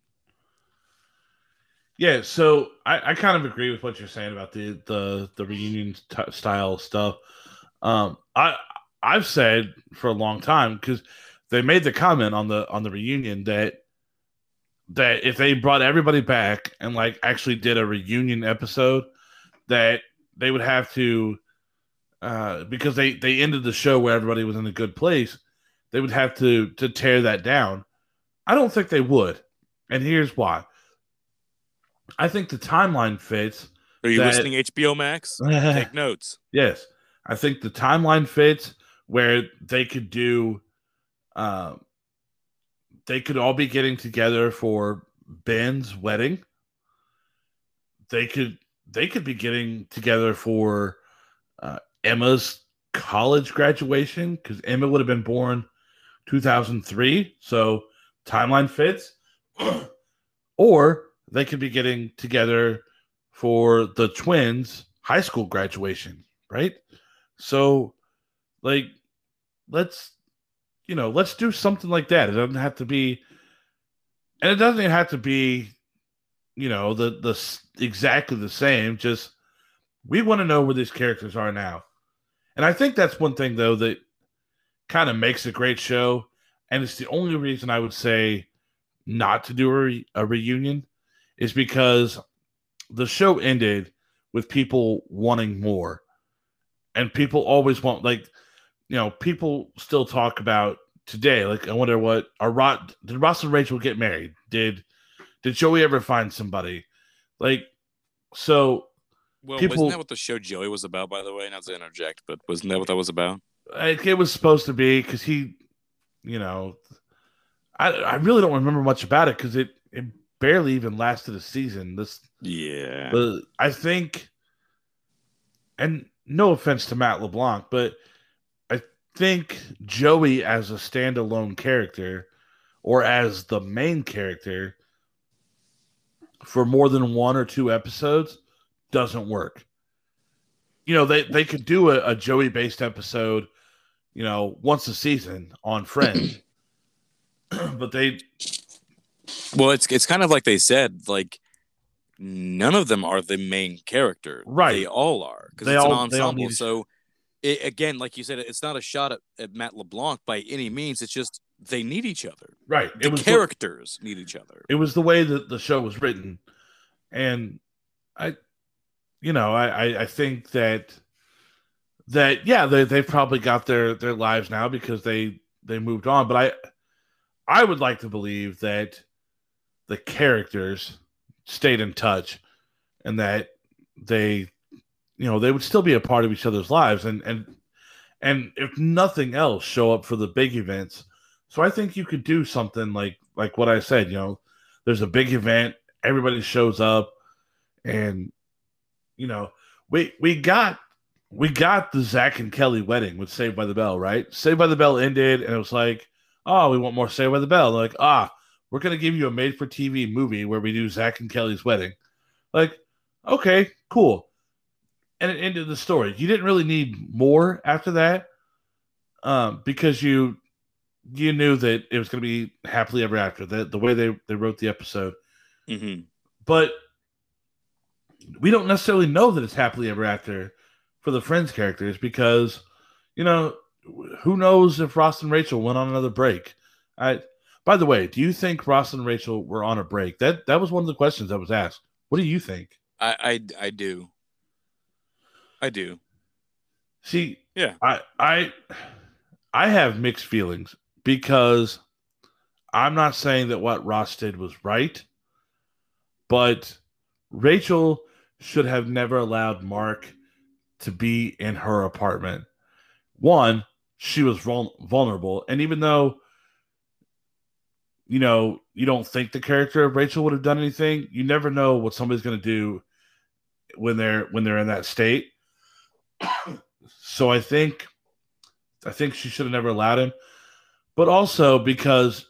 Yeah, so I, I kind of agree with what you're saying about the the, the reunion t- style stuff. Um, I I've said for a long time, because they made the comment on the on the reunion that that if they brought everybody back and like actually did a reunion episode, that they would have to, uh, because they, they ended the show where everybody was in a good place, they would have to to tear that down. I don't think they would, and here's why. I think the timeline fits. Are you that, listening, H B O Max? Take notes. Yes. I think the timeline fits where they could do, uh, they could all be getting together for Ben's wedding. They could they could be getting together for uh, Emma's college graduation, because Emma would have been born two thousand three, so timeline fits. Or they could be getting together for the twins' high school graduation, right? So, like, let's, you know, let's do something like that. It doesn't have to be, and it doesn't even have to be, you know, the the exactly the same. Just we want to know where these characters are now, and I think that's one thing though that kind of makes a great show, and it's the only reason I would say not to do a, re- a reunion is because the show ended with people wanting more, and people always want, like, you know, people still talk about today. Like, I wonder what are Rod did Ross and Rachel get married? Did did Joey ever find somebody? Like, so well, people, wasn't that what the show Joey was about, by the way? Not to interject, but wasn't that what that was about? Like, it was supposed to be because he, you know, I I really don't remember much about it because it it barely even lasted a season. This yeah, but I think, and no offense to Matt LeBlanc, but I think Joey as a standalone character or as the main character for more than one or two episodes doesn't work. You know, they, they could do a, a Joey based episode, you know, once a season on Friends, but they. Well, it's it's kind of like they said, like none of them are the main character. Right. They all are because They it's all, an ensemble. need... So, it, again, like you said, it's not a shot at, at Matt LeBlanc by any means. It's just they need each other. Right. The it was characters the, need each other. It was the way that the show was written, and I, you know, I I, I think that that yeah, they they've probably got their their lives now because they they moved on. But I I would like to believe that the characters stayed in touch and that they, you know, they would still be a part of each other's lives, and and and if nothing else, show up for the big events. So I think you could do something like like what I said. You know, there's a big event, everybody shows up, and you know, we we got we got the Zach and Kelly wedding with Saved by the Bell, right? Saved by the Bell ended, and it was like, oh, we want more Saved by the Bell. They're like, ah, we're gonna give you a made-for-T V movie where we do Zach and Kelly's wedding. Like, okay, cool. And it ended the story. You didn't really need more after that, um, because you you knew that it was going to be happily ever after. The the way they, they wrote the episode, mm-hmm. But we don't necessarily know that it's happily ever after for the Friends characters because, you know, who knows if Ross and Rachel went on another break. I. By the way, do you think Ross and Rachel were on a break? That that was one of the questions that was asked. What do you think? I I, I do. I do. See, yeah, I I I have mixed feelings because I'm not saying that what Ross did was right, but Rachel should have never allowed Mark to be in her apartment. One, she was vul- vulnerable, and even though, you know, you don't think the character of Rachel would have done anything, you never know what somebody's going to do when they're when they're in that state. So I think I think she should have never allowed him. But also because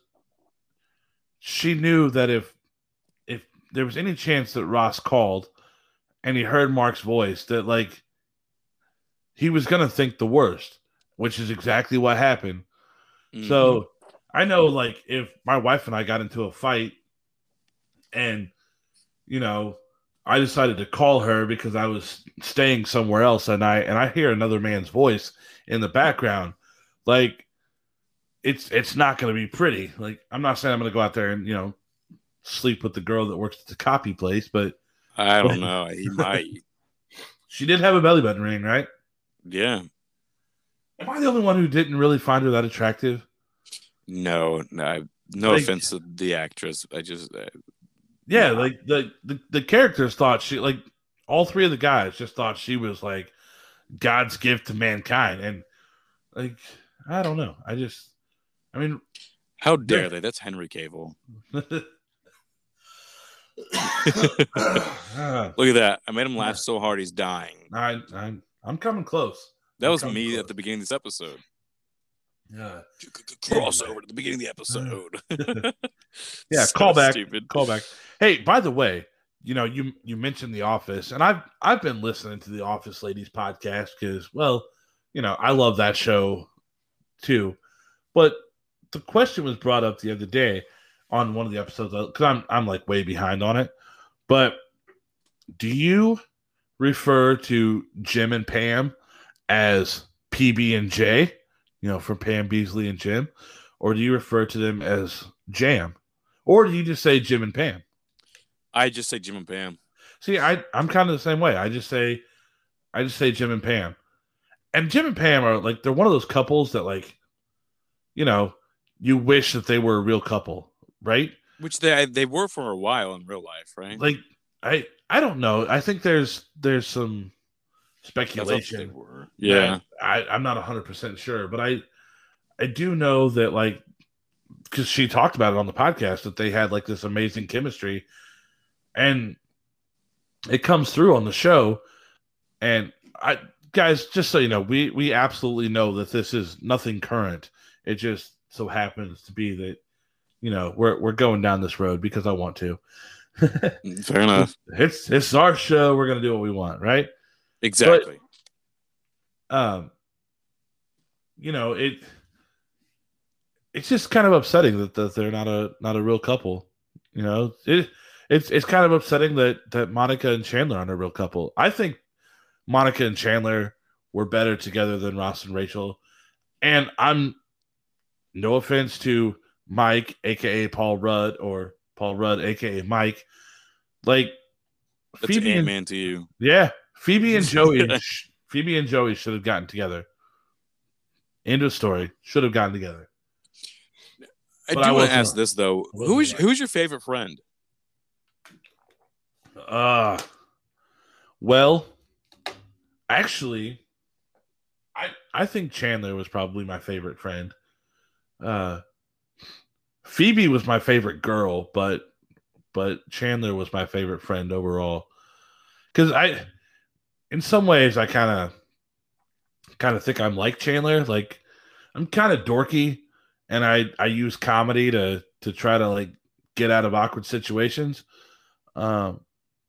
she knew that if if there was any chance that Ross called and he heard Mark's voice, that like he was gonna think the worst, which is exactly what happened. Mm-hmm. So I know, like, if my wife and I got into a fight and, you know, I decided to call her because I was staying somewhere else that night and I hear another man's voice in the background, like, it's it's not going to be pretty. Like, I'm not saying I'm going to go out there and, you know, sleep with the girl that works at the copy place, but I don't know. He might. She did have a belly button ring, right? Yeah. Am I the only one who didn't really find her that attractive? No, no, no like, offense to the actress. I just, uh, yeah, no. like the, the the characters thought she, like, all three of the guys just thought she was like God's gift to mankind, and like, I don't know. I just, I mean, how dare they? That's Henry Cavill. Look at that! I made him laugh so hard he's dying. I, I'm I'm coming close. That I'm was me close. at the beginning of this episode. Yeah, crossover to the beginning of the episode. Yeah, so call back, stupid. call back. Hey, by the way, you know, you you mentioned The Office, and I've I've been listening to the Office Ladies podcast because, well, you know, I love that show too. But the question was brought up the other day on one of the episodes because I'm I'm like way behind on it. But do you refer to Jim and Pam as P B and J, you know, from Pam Beasley and Jim, or do you refer to them as Jam, or do you just say Jim and Pam? I just say Jim and Pam. See, I I'm kind of the same way. I just say I just say Jim and Pam, and Jim and Pam are like they're one of those couples that like, you know, you wish that they were a real couple, right? Which they they were for a while in real life, right? Like I I don't know. I think there's there's some speculation. They were. Yeah, I I'm not one hundred percent sure, but I I do know that like because she talked about it on the podcast that they had like this amazing chemistry, and it comes through on the show. And I guys, just so you know, we we absolutely know that this is nothing current. It just so happens to be that, you know, we're we're going down this road because I want to. Fair enough. It's it's our show. We're gonna do what we want, right? Exactly. But, um, you know, it it's just kind of upsetting that, that they're not a not a real couple. You know, it it's it's kind of upsetting that that Monica and Chandler aren't a real couple. I think Monica and Chandler were better together than Ross and Rachel. And I'm no offense to Mike, aka Paul Rudd, or Paul Rudd, aka Mike. Like That's Phoebe and man to you. Yeah. Phoebe and Joey Phoebe and Joey should have gotten together. End of story. Should have gotten together. I but do I want to ask this though. Who is who's your favorite friend? Uh well, actually, I I think Chandler was probably my favorite friend. Uh Phoebe was my favorite girl, but but Chandler was my favorite friend overall. Cause I in some ways I kinda kinda think I'm like Chandler. Like I'm kind of dorky. And I, I use comedy to to try to like get out of awkward situations. Um,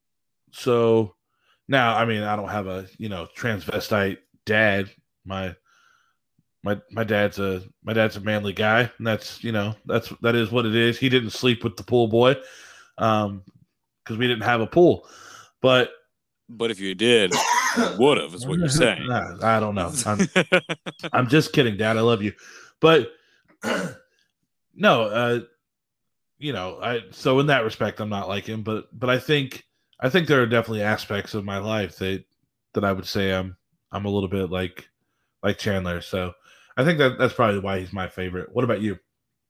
so now, I mean, I don't have a you know transvestite dad. My my my dad's a my dad's a manly guy, and that's you know that's that is what it is. He didn't sleep with the pool boy, um, because we didn't have a pool. But but if you did, you would have. Is what you're saying? I don't know. I'm, I'm just kidding, Dad. I love you, but. no, uh, you know, I so in that respect, I'm not like him, but but I think I think there are definitely aspects of my life that that I would say I'm I'm a little bit like like Chandler. So I think that that's probably why he's my favorite. What about you?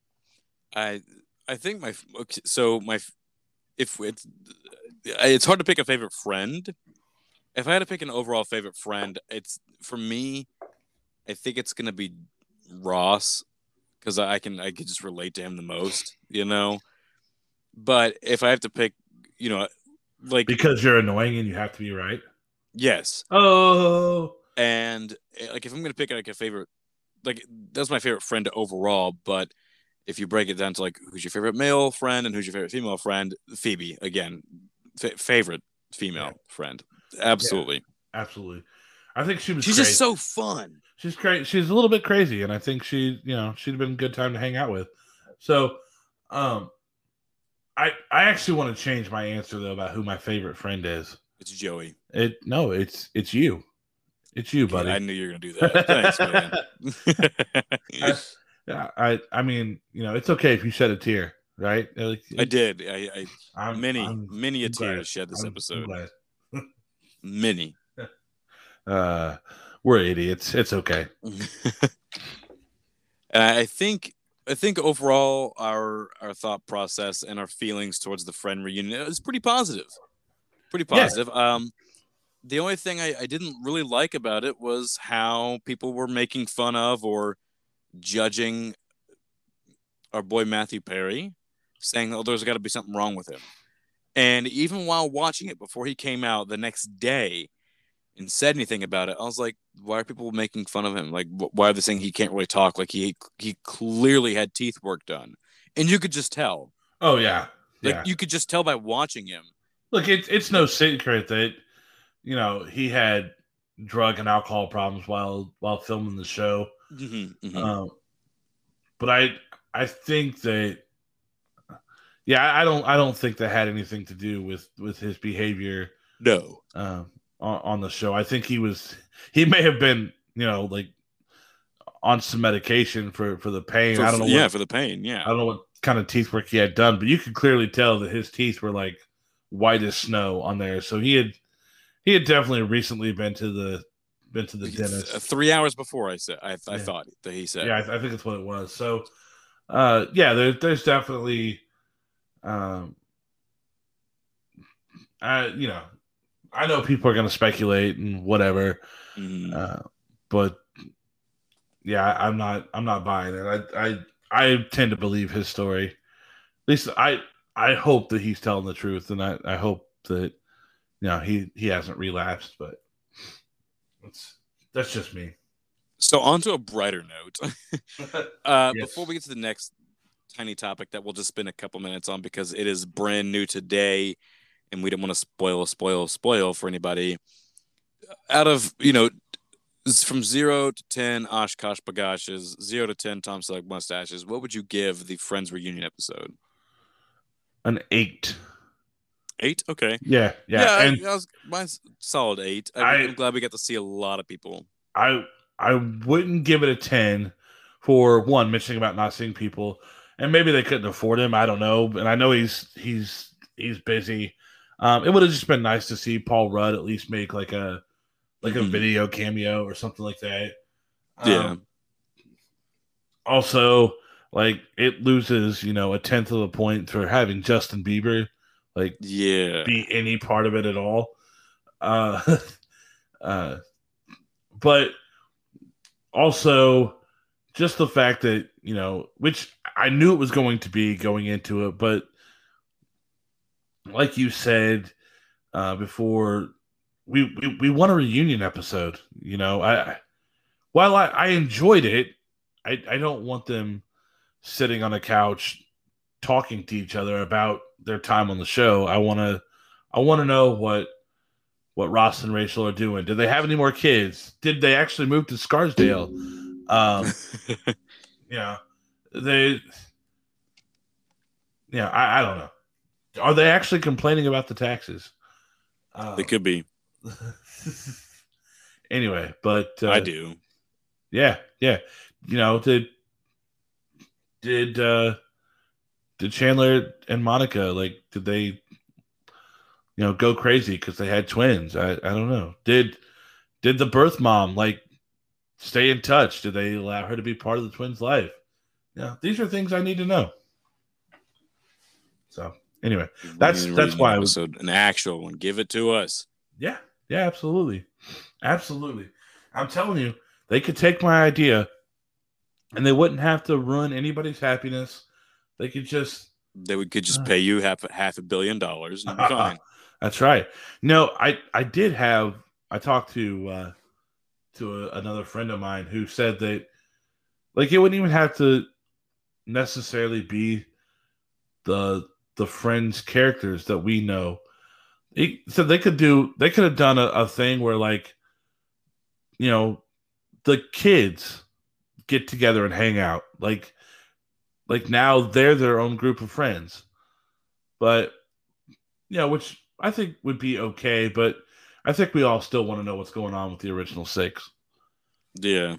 I I think my okay, so my if it's it's hard to pick a favorite friend. If I had to pick an overall favorite friend, it's for me. I think it's gonna be Ross. Because I can I can just relate to him the most, you know. But if I have to pick, you know, like because you're annoying and you have to be right. Yes. Oh. And like if I'm gonna pick like a favorite, like that's my favorite friend overall. But if you break it down to like who's your favorite male friend and who's your favorite female friend, Phoebe again, f- favorite female yeah. friend, absolutely, yeah, absolutely. I think she was. She's crazy. just so fun. She's crazy. She's a little bit crazy, and I think she, you know, she'd have been a good time to hang out with. So, um, I I actually want to change my answer though about who my favorite friend is. It's Joey. It no, it's it's you. It's you, buddy. Yeah, I knew you were gonna do that. Thanks, man. I, I I mean, you know, it's okay if you shed a tear, right? Like, I did. I, I I'm, many I'm, many a I'm tear glad. shed this I'm, episode. I'm many. Uh, we're idiots. It's okay. And I think I think overall our our thought process and our feelings towards the friend reunion is pretty positive. Pretty positive. Yeah. Um, the only thing I, I didn't really like about it was how people were making fun of or judging our boy Matthew Perry, saying, "Oh, there's got to be something wrong with him." And even while watching it before he came out the next day and said anything about it, I was like, why are people making fun of him? Like, why are they saying he can't really talk? Like, he he clearly had teeth work done. And you could just tell. Oh, yeah. Like, yeah. you could just tell by watching him. Look, it's, it's no secret that, you know, he had drug and alcohol problems while while filming the show. Mm-hmm, mm-hmm. Um, but I I think that yeah I don't I don't think that had anything to do with with his behavior. No, uh, on, on the show. I think he was he may have been you know like on some medication for for the pain. For, I don't know. Yeah, what, for the pain. Yeah, I don't know what kind of teeth work he had done, but you could clearly tell that his teeth were like white as snow on there. So he had he had definitely recently been to the been to the dentist. Three hours before I said I, I yeah. thought that he said. Yeah, I, I think that's what it was. So, uh, yeah, there, there's definitely, um, I you know, I know people are going to speculate and whatever, mm. uh, but yeah, I, I'm not I'm not buying it. I I I tend to believe his story. At least I I hope that he's telling the truth, and I, I hope that you know he he hasn't relapsed, but that's that's just me. So on to a brighter note. uh, yes. Before we get to the next tiny topic that we'll just spend a couple minutes on because it is brand new today, and we don't want to spoil, spoil, spoil for anybody. Out of you know, from zero to ten, Oshkosh Bagoshes, zero to ten, Tom Selleck mustaches. What would you give the Friends reunion episode? An eight. Eight? Okay. Yeah, yeah. Yeah, and I, I was, mine's solid eight. I, I, I'm glad we got to see a lot of people. I I wouldn't give it a ten for one, mentioning about not seeing people, and maybe they couldn't afford him. I don't know, and I know he's he's he's busy. Um, it would have just been nice to see Paul Rudd at least make like a like mm-hmm. a video cameo or something like that. Yeah. Um, also, like it loses, you know, a tenth of a point for having Justin Bieber, like, yeah, be any part of it at all. Uh, uh, but also just the fact that, you know, which I knew it was going to be going into it, but like you said uh, before, we, we we want a reunion episode. You know, I while I, I enjoyed it, I, I don't want them sitting on a couch talking to each other about their time on the show. I want to I want to know what what Ross and Rachel are doing. Did they have any more kids? Did they actually move to Scarsdale? Um, yeah, they. Yeah, I, I don't know. Are they actually complaining about the taxes? Um, they could be. Anyway, but uh, I do. Yeah, yeah. You know, did did uh, did Chandler and Monica, like, did they, you know, go crazy because they had twins? I, I don't know. Did did the birth mom like stay in touch? Did they allow her to be part of the twins' life? Yeah, these are things I need to know. So anyway, that's that's why I was an actual one. Give it to us. Yeah, yeah, absolutely, absolutely. I'm telling you, they could take my idea, and they wouldn't have to ruin anybody's happiness. They could just they would could just uh, pay you half half a billion dollars. And fine. That's right. No, I I did have I talked to uh, to a, another friend of mine who said that like it wouldn't even have to necessarily be the the Friends characters that we know. He said they could do they could have done a, a thing where like you know the kids get together and hang out like like now they're their own group of friends, but you know which I think would be okay, but I think we all still want to know what's going on with the original six. Yeah.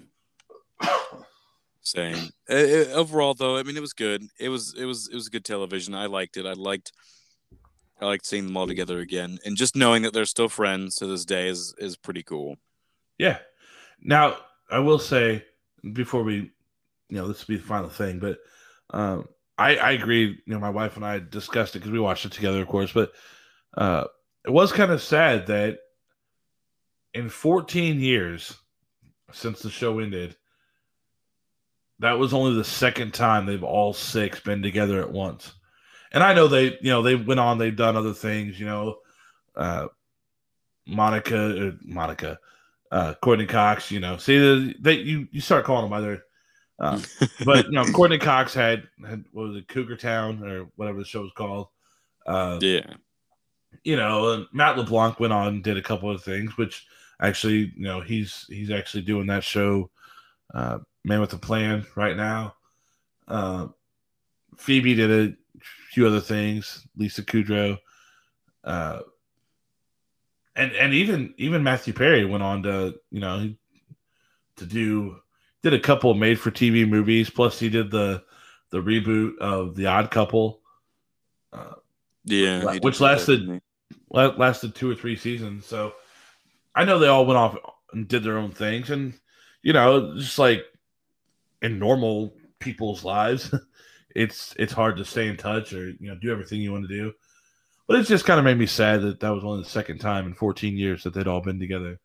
Same. It, it, overall, though, I mean, it was good. It was, it was, it was good television. I liked it. I liked, I liked seeing them all together again, and just knowing that they're still friends to this day is is pretty cool. Yeah. Now, I will say before we, you know, this will be the final thing, but um, I, I agree. You know, my wife and I discussed it because we watched it together, of course, but uh, it was kind of sad that in fourteen years since the show ended, that was only the second time they've all six been together at once. And I know they, you know, they went on, they've done other things, you know, uh, Monica, uh, Monica, uh, Courtney Cox, you know, see, they, you, you start calling them by their, uh, but, you know, Courtney Cox had, had, what was it, Cougar Town or whatever the show was called. Uh, yeah. You know, and Matt LeBlanc went on and did a couple of things, which Actually, you know, he's he's actually doing that show, uh, Man with a Plan, right now. Uh, Phoebe did a few other things. Lisa Kudrow, uh, and and even even Matthew Perry went on to you know to do did a couple made for T V movies. Plus, he did the the reboot of The Odd Couple. Uh, yeah, which lasted that, lasted two or three seasons. So I know they all went off and did their own things, and you know, just like in normal people's lives, it's it's hard to stay in touch or you know do everything you want to do. But it just kind of made me sad that that was only the second time in fourteen years that they'd all been together.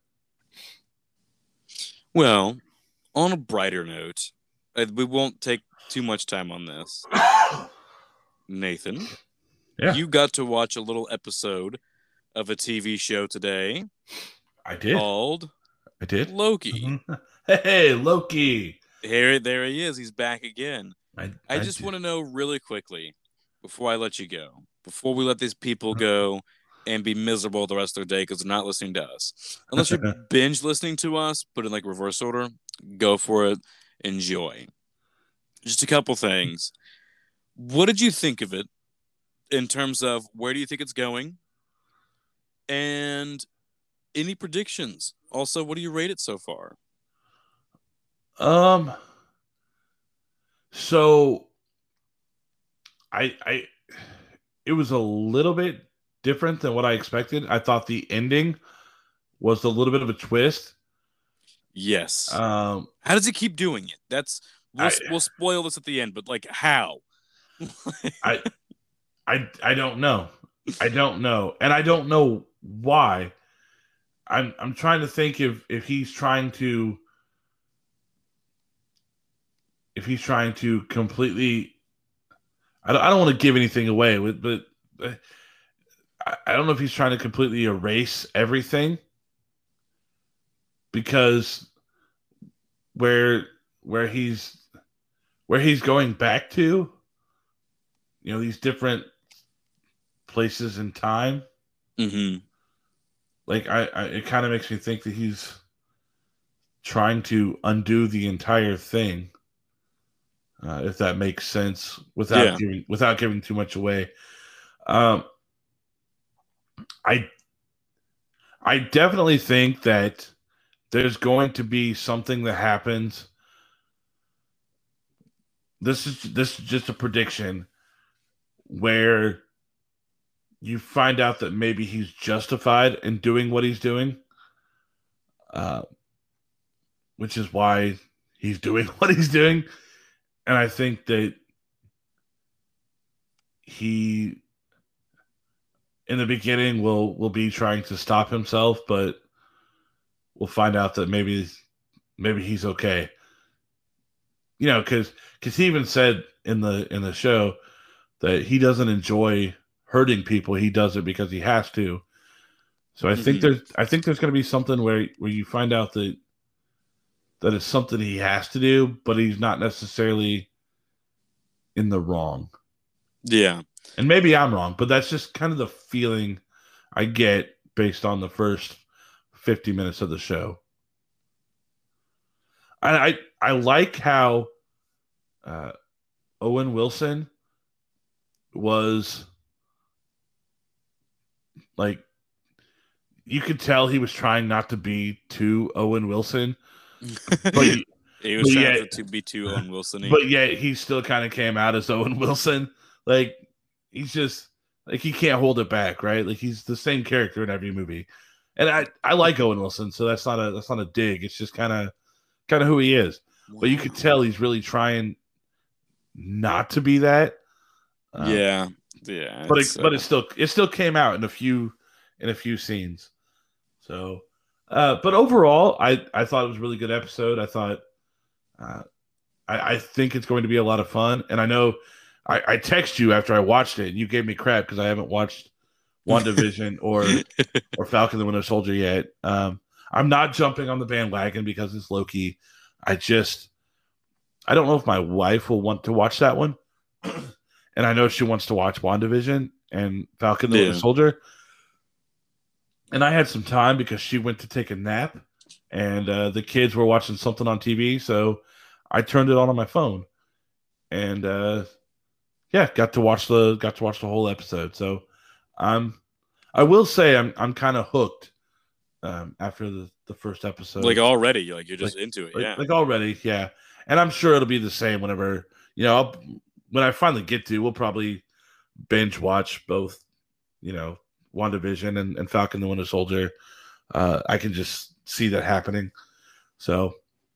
Well, on a brighter note, we won't take too much time on this. Nathan, yeah. You got to watch a little episode of a T V show today. I did. Called I did. Loki. Hey, Loki. Here, there he is. He's back again. I, I, I just want to know really quickly, before I let you go, before we let these people go and be miserable the rest of their day because they're not listening to us. Unless you're binge listening to us, but in like reverse order, go for it. Enjoy. Just a couple things. What did you think of it in terms of where do you think it's going? And any predictions? Also, what do you rate it so far? Um, so I, I, it was a little bit different than what I expected. I thought the ending was a little bit of a twist. Yes. Um, how does he keep doing it? That's we'll, I, we'll spoil this at the end, but like how? I, I, I don't know. I don't know, and I don't know why. I'm I'm trying to think if if he's trying to if he's trying to completely. I don't I don't want to give anything away, but I, I don't know if he's trying to completely erase everything, because where where he's where he's going back to, you know, these different places in time. Mm-hmm. Like I, I it kind of makes me think that he's trying to undo the entire thing, uh, if that makes sense, without yeah. giving without giving too much away. Um, I I definitely think that there's going to be something that happens. This is this is just a prediction where you find out that maybe he's justified in doing what he's doing, uh, which is why he's doing what he's doing. And I think that he, in the beginning, will will be trying to stop himself, but we'll find out that maybe maybe he's okay. You know, because because he even said in the in the show that he doesn't enjoy hurting people. He does it because he has to. So I mm-hmm. think there's I think there's going to be something where where you find out that that it's something he has to do, but he's not necessarily in the wrong. Yeah. And maybe I'm wrong, but that's just kind of the feeling I get based on the first fifty minutes of the show. I I, I like how uh, Owen Wilson was like, you could tell he was trying not to be too Owen Wilson, but he, he was but trying yet, to be too Owen Wilson. But yet he still kind of came out as Owen Wilson. Like, he's just like, he can't hold it back, right? Like, he's the same character in every movie, and I, I like Owen Wilson, so that's not a that's not a dig. It's just kind of kind of who he is. Wow. But you could tell he's really trying not to be that. Um, yeah, yeah. But it, uh... but it still it still came out in a few in a few scenes. So, uh, but overall, I I thought it was a really good episode. I thought, uh, I I think it's going to be a lot of fun. And I know I, I text you after I watched it, and you gave me crap because I haven't watched WandaVision or or Falcon the Winter Soldier yet. Um, I'm not jumping on the bandwagon because it's Loki. I just I don't know if my wife will want to watch that one. And I know she wants to watch WandaVision and Falcon the yeah. Winter Soldier. and I had some time because she went to take a nap, and uh, the kids were watching something on T V, so I turned it on on my phone, and uh, yeah, got to watch the got to watch the whole episode. So I'm I will say I'm I'm kind of hooked um, after the the first episode. Like already, like you're just like, into it, like, yeah. Like already, yeah. And I'm sure it'll be the same whenever you know I'll, when I finally get to. We'll probably binge watch both, you know, WandaVision and, and Falcon the Winter Soldier. Uh, I can just see that happening. So,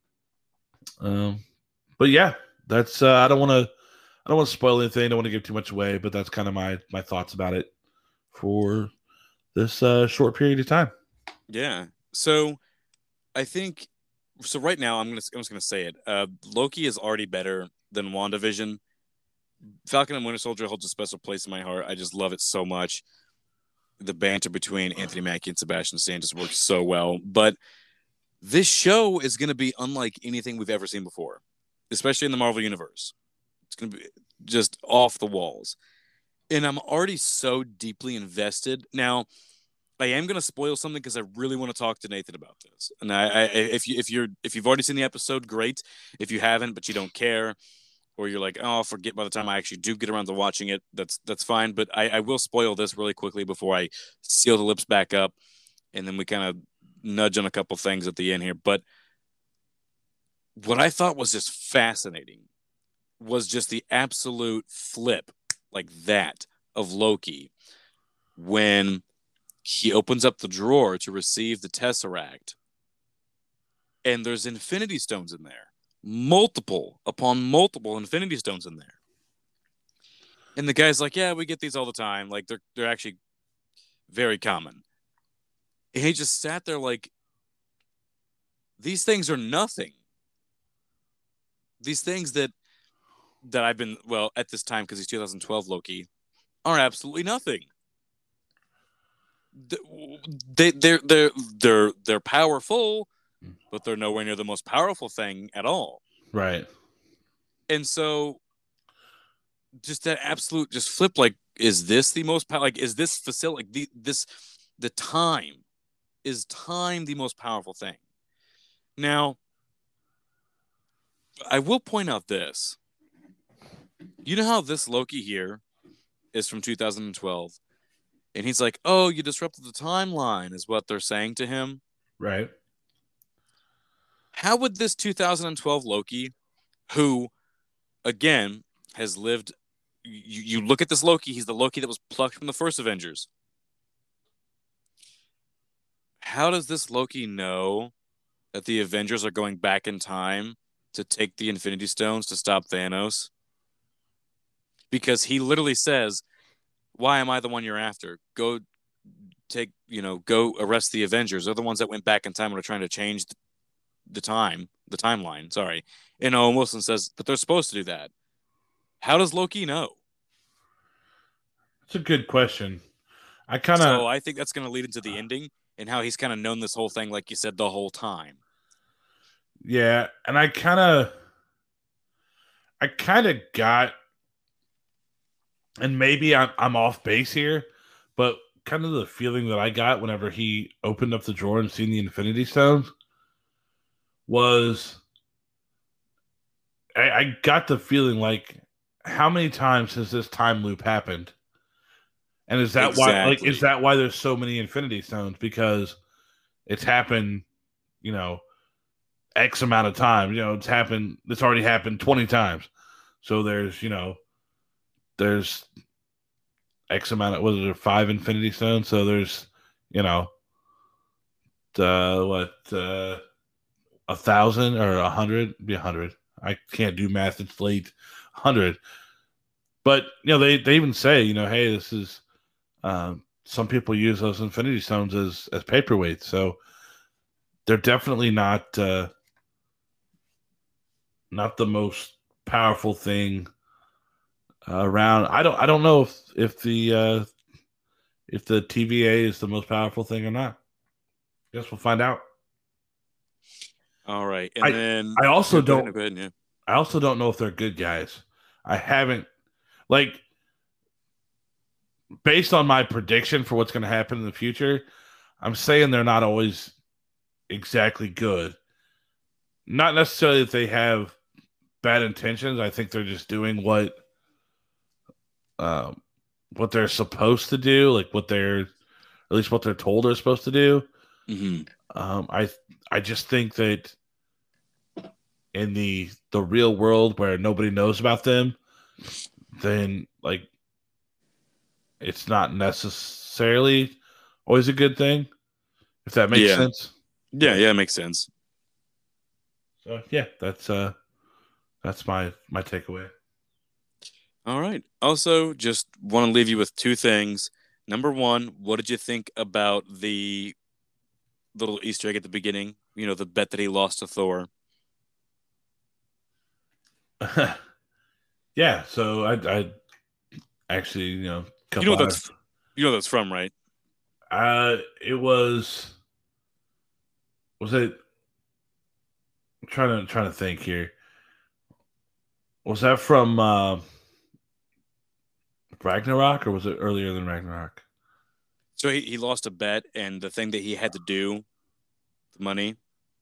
um, but yeah, that's uh, I don't want to I don't want to spoil anything. I don't want to give too much away, but that's kind of my my thoughts about it for this uh, short period of time. Yeah. So I think so. Right now, I'm gonna I'm just gonna say it. Uh, Loki is already better than WandaVision. Falcon and Winter Soldier holds a special place in my heart. I just love it so much. The banter between Anthony Mackie and Sebastian Stan just works so well. But this show is going to be unlike anything we've ever seen before, especially in the Marvel Universe. It's going to be just off the walls. And I'm already so deeply invested. Now, I am going to spoil something because I really want to talk to Nathan about this. And I, I if you if you're if you've already seen the episode, great. If you haven't, but you don't care, or you're like, oh, I'll forget by the time I actually do get around to watching it, that's that's fine. But I, I will spoil this really quickly before I seal the lips back up, and then we kind of nudge on a couple things at the end here. But what I thought was just fascinating was just the absolute flip like that of Loki when he opens up the drawer to receive the Tesseract, and there's Infinity Stones in there. Multiple upon multiple Infinity Stones in there. And the guy's like, yeah, we get these all the time. Like, they're they're actually very common. And he just sat there like, these things are nothing. These things that that I've been, well, at this time, because he's two thousand twelve Loki, are absolutely nothing. They they're they're they're they're powerful, but they're nowhere near the most powerful thing at all. Right. And so just that absolute just flip, like, is this the most like is this facility like the this the time is time the most powerful thing? Now, I will point out this. You know how this Loki here is from two thousand twelve, and he's like, oh, you disrupted the timeline is what they're saying to him. Right. How would this two thousand twelve Loki, who, again, has lived... You, you look at this Loki, he's the Loki that was plucked from the first Avengers. How does this Loki know that the Avengers are going back in time to take the Infinity Stones to stop Thanos? Because he literally says, why am I the one you're after? Go take, you know, go arrest the Avengers. They're the ones that went back in time and are trying to change the, the time, the timeline, sorry. And Owen Wilson says, but they're supposed to do that. How does Loki know? That's a good question. I kind of... So I think that's going to lead into the ending and how he's kind of known this whole thing, like you said, the whole time. Yeah, and I kind of... I kind of got... And maybe I'm, I'm off base here, but kind of the feeling that I got whenever he opened up the drawer and seen the Infinity Stones was... I, I got the feeling like, how many times has this time loop happened? And is that exactly. why? Like, is that why there's so many Infinity Stones? Because it's happened, you know, X amount of times. You know, it's happened. It's already happened twenty times. So there's, you know, there's X amount of, was it five Infinity Stones? So there's, you know, uh, what, uh, a thousand or a hundred? Be a hundred. I can't do math. It's late. Hundred. But, you know, they, they even say, you know, hey, this is, um, some people use those Infinity Stones as, as paperweights. So they're definitely not, uh, not the most powerful thing uh, around. I don't, I don't know if, if the, uh, if the T V A is the most powerful thing or not. Guess we'll find out. All right. And I, then I also go don't, ahead, go ahead, yeah. I also don't know if they're good guys. I haven't, like, based on my prediction for what's going to happen in the future, I'm saying they're not always exactly good. Not necessarily that they have bad intentions. I think they're just doing what um, what they're supposed to do, like what they're at least what they're told they're supposed to do. Mm-hmm. Um, I I just think that in the the real world where nobody knows about them, then like it's not necessarily always a good thing. If that makes Yeah. sense. Yeah, yeah, it makes sense. So yeah, that's uh that's my my takeaway. All right. Also, just want to leave you with two things. Number one, what did you think about the little Easter egg at the beginning? You know, the bet that he lost to Thor. Yeah, so I I actually, you know, You know that's you know that's from, right? Uh it was was it I'm trying to trying to think here. Was that from uh Ragnarok or was it earlier than Ragnarok? So he, he lost a bet, and the thing that he had to do, the money.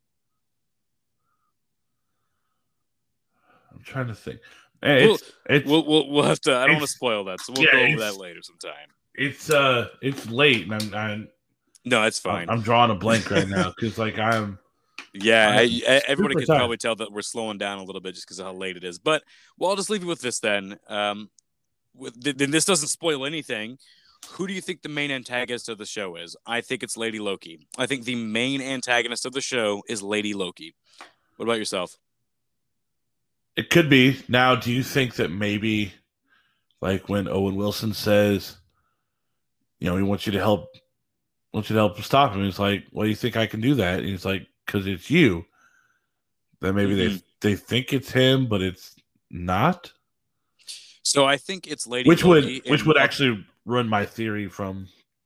I'm trying to think. It's, we'll, it's, we'll, we'll, we'll have to. I don't want to spoil that, so we'll yeah, go over that later sometime. It's uh, it's late, and I'm, I'm no, it's fine. I'm, I'm drawing a blank right now because like I'm. Yeah, I'm I, I, everybody can probably tell that we're slowing down a little bit just because of how late it is. But well, I'll just leave you with this then. Um, with, then this doesn't spoil anything. Who do you think the main antagonist of the show is? I think it's Lady Loki. I think the main antagonist of the show is Lady Loki. What about yourself? It could be. Now, do you think that maybe, like when Owen Wilson says, you know, he wants you to help, wants you to help stop him, he's like, well, you think I can do that? And he's like, because it's you. Then maybe mm-hmm. they they think it's him, but it's not. So I think it's Lady which Loki. Would, which would actually run my theory from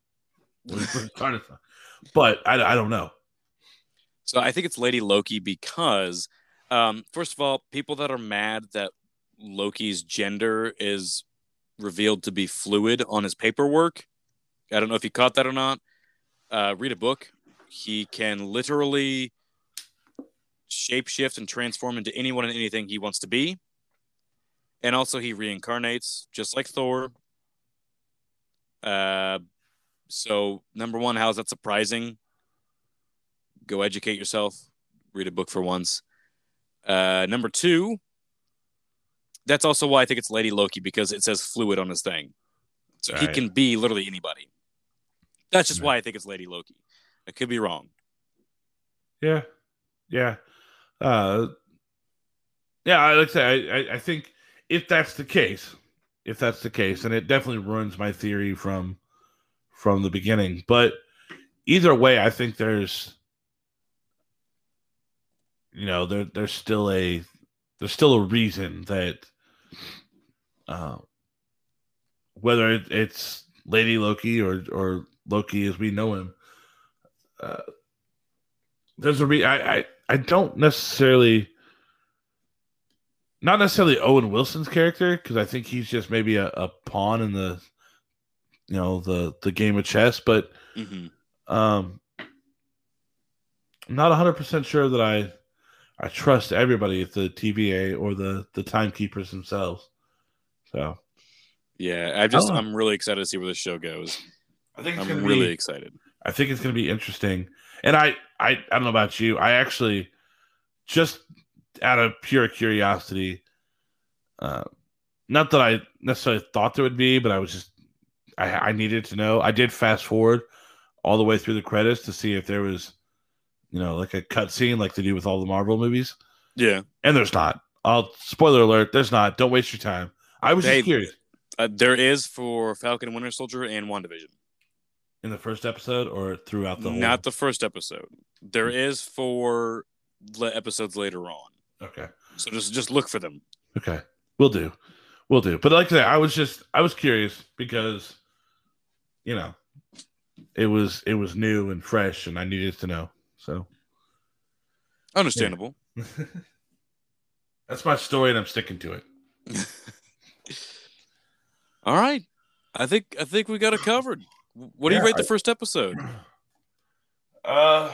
but I, I don't know. So I think it's Lady Loki because, um, first of all, people that are mad that Loki's gender is revealed to be fluid on his paperwork. I don't know if you caught that or not. Uh, read a book. He can literally shapeshift and transform into anyone and anything he wants to be. And also he reincarnates just like Thor. Uh, so number one, how is that surprising? Go educate yourself. Read a book for once. Uh, number two, that's also why I think it's Lady Loki, because it says fluid on his thing. So right. He can be literally anybody. That's just right. Why I think it's Lady Loki. I could be wrong. Yeah. Yeah. Uh, yeah, like I say, I, I think if that's the case, if that's the case, and it definitely ruins my theory from from the beginning. But either way, I think there's you know, there there's still a there's still a reason that uh, whether it, it's Lady Loki or or Loki as we know him, uh, there's a re- I, I I don't necessarily not necessarily Owen Wilson's character, because I think he's just maybe a, a pawn in the you know the the game of chess, but mm-hmm. um, I'm not one hundred percent sure that I I trust everybody at the T V A or the the timekeepers themselves. So yeah, I just I I'm really excited to see where this show goes. I think it's I'm gonna really be, excited. I think it's going to be interesting, and I, I I don't know about you. I actually just out of pure curiosity, uh, not that I necessarily thought there would be, but I was just I, I needed to know. I did fast forward all the way through the credits to see if there was, you know, like a cut scene like they do with all the Marvel movies. Yeah, and there's not. I'll spoiler alert. There's not. Don't waste your time. I was hey, just curious. Uh, there is for Falcon and Winter Soldier and WandaVision. In the first episode or throughout the whole? Not the first episode. There is for episodes later on. Okay. So just just look for them. Okay. We'll do. We'll do. But like I said, I was just I was curious because you know it was it was new and fresh and I needed to know. So understandable. Yeah. That's my story and I'm sticking to it. All right. I think I think we got it covered. What do yeah, you rate I, the first episode? Uh,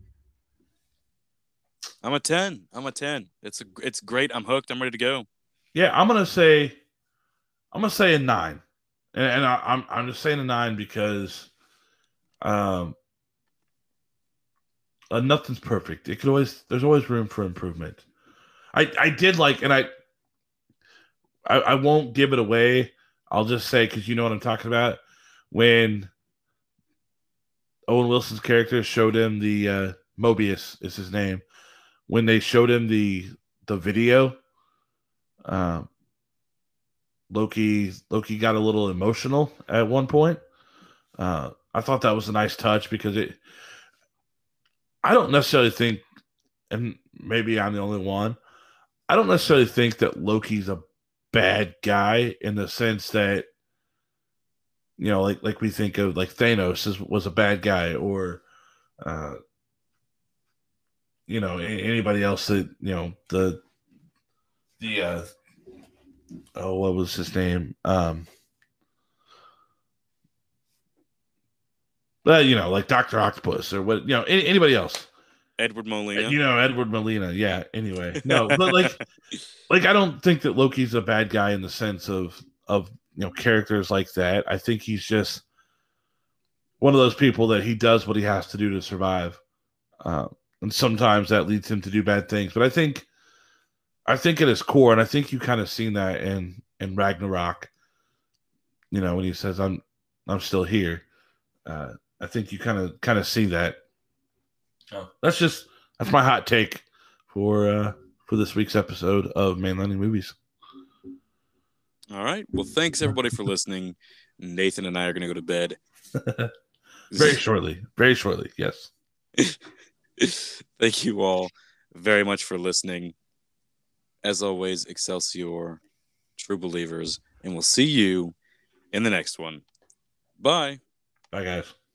I'm a ten. I'm a ten. It's a, it's great. I'm hooked. I'm ready to go. Yeah, I'm gonna say, I'm gonna say a nine, and, and I, I'm I'm just saying a nine because, um, uh, nothing's perfect. It could always there's always room for improvement. I I did like, and I I, I won't give it away. I'll just say because you know what I'm talking about when Owen Wilson's character showed him the uh, Mobius is his name. When they showed him the the video, um, Loki Loki got a little emotional at one point. Uh, I thought that was a nice touch because it. I don't necessarily think, and maybe I'm the only one. I don't necessarily think that Loki's a bad guy in the sense that, you know, like like we think of like Thanos is, was a bad guy, or uh, you know, anybody else that, you know, the the uh, oh, what was his name? Um, uh, you know, like Doctor Octopus or what, you know, any, anybody else. Edward Molina. You know, Edward Molina. Yeah. Anyway, no, but like, like I don't think that Loki's a bad guy in the sense of of you know characters like that. I think he's just one of those people that he does what he has to do to survive, uh, and sometimes that leads him to do bad things. But I think, I think at his core, and I think you kind of seen that in in Ragnarok. You know, when he says, "I'm I'm still here," uh, I think you kind of kind of see that. Oh. That's just that's my hot take for uh, for this week's episode of Mainlining Movies. All right. Well, thanks everybody for listening. Nathan and I are going to go to bed very shortly. Very shortly. Yes. Thank you all very much for listening. As always, Excelsior, true believers, and we'll see you in the next one. Bye. Bye, guys.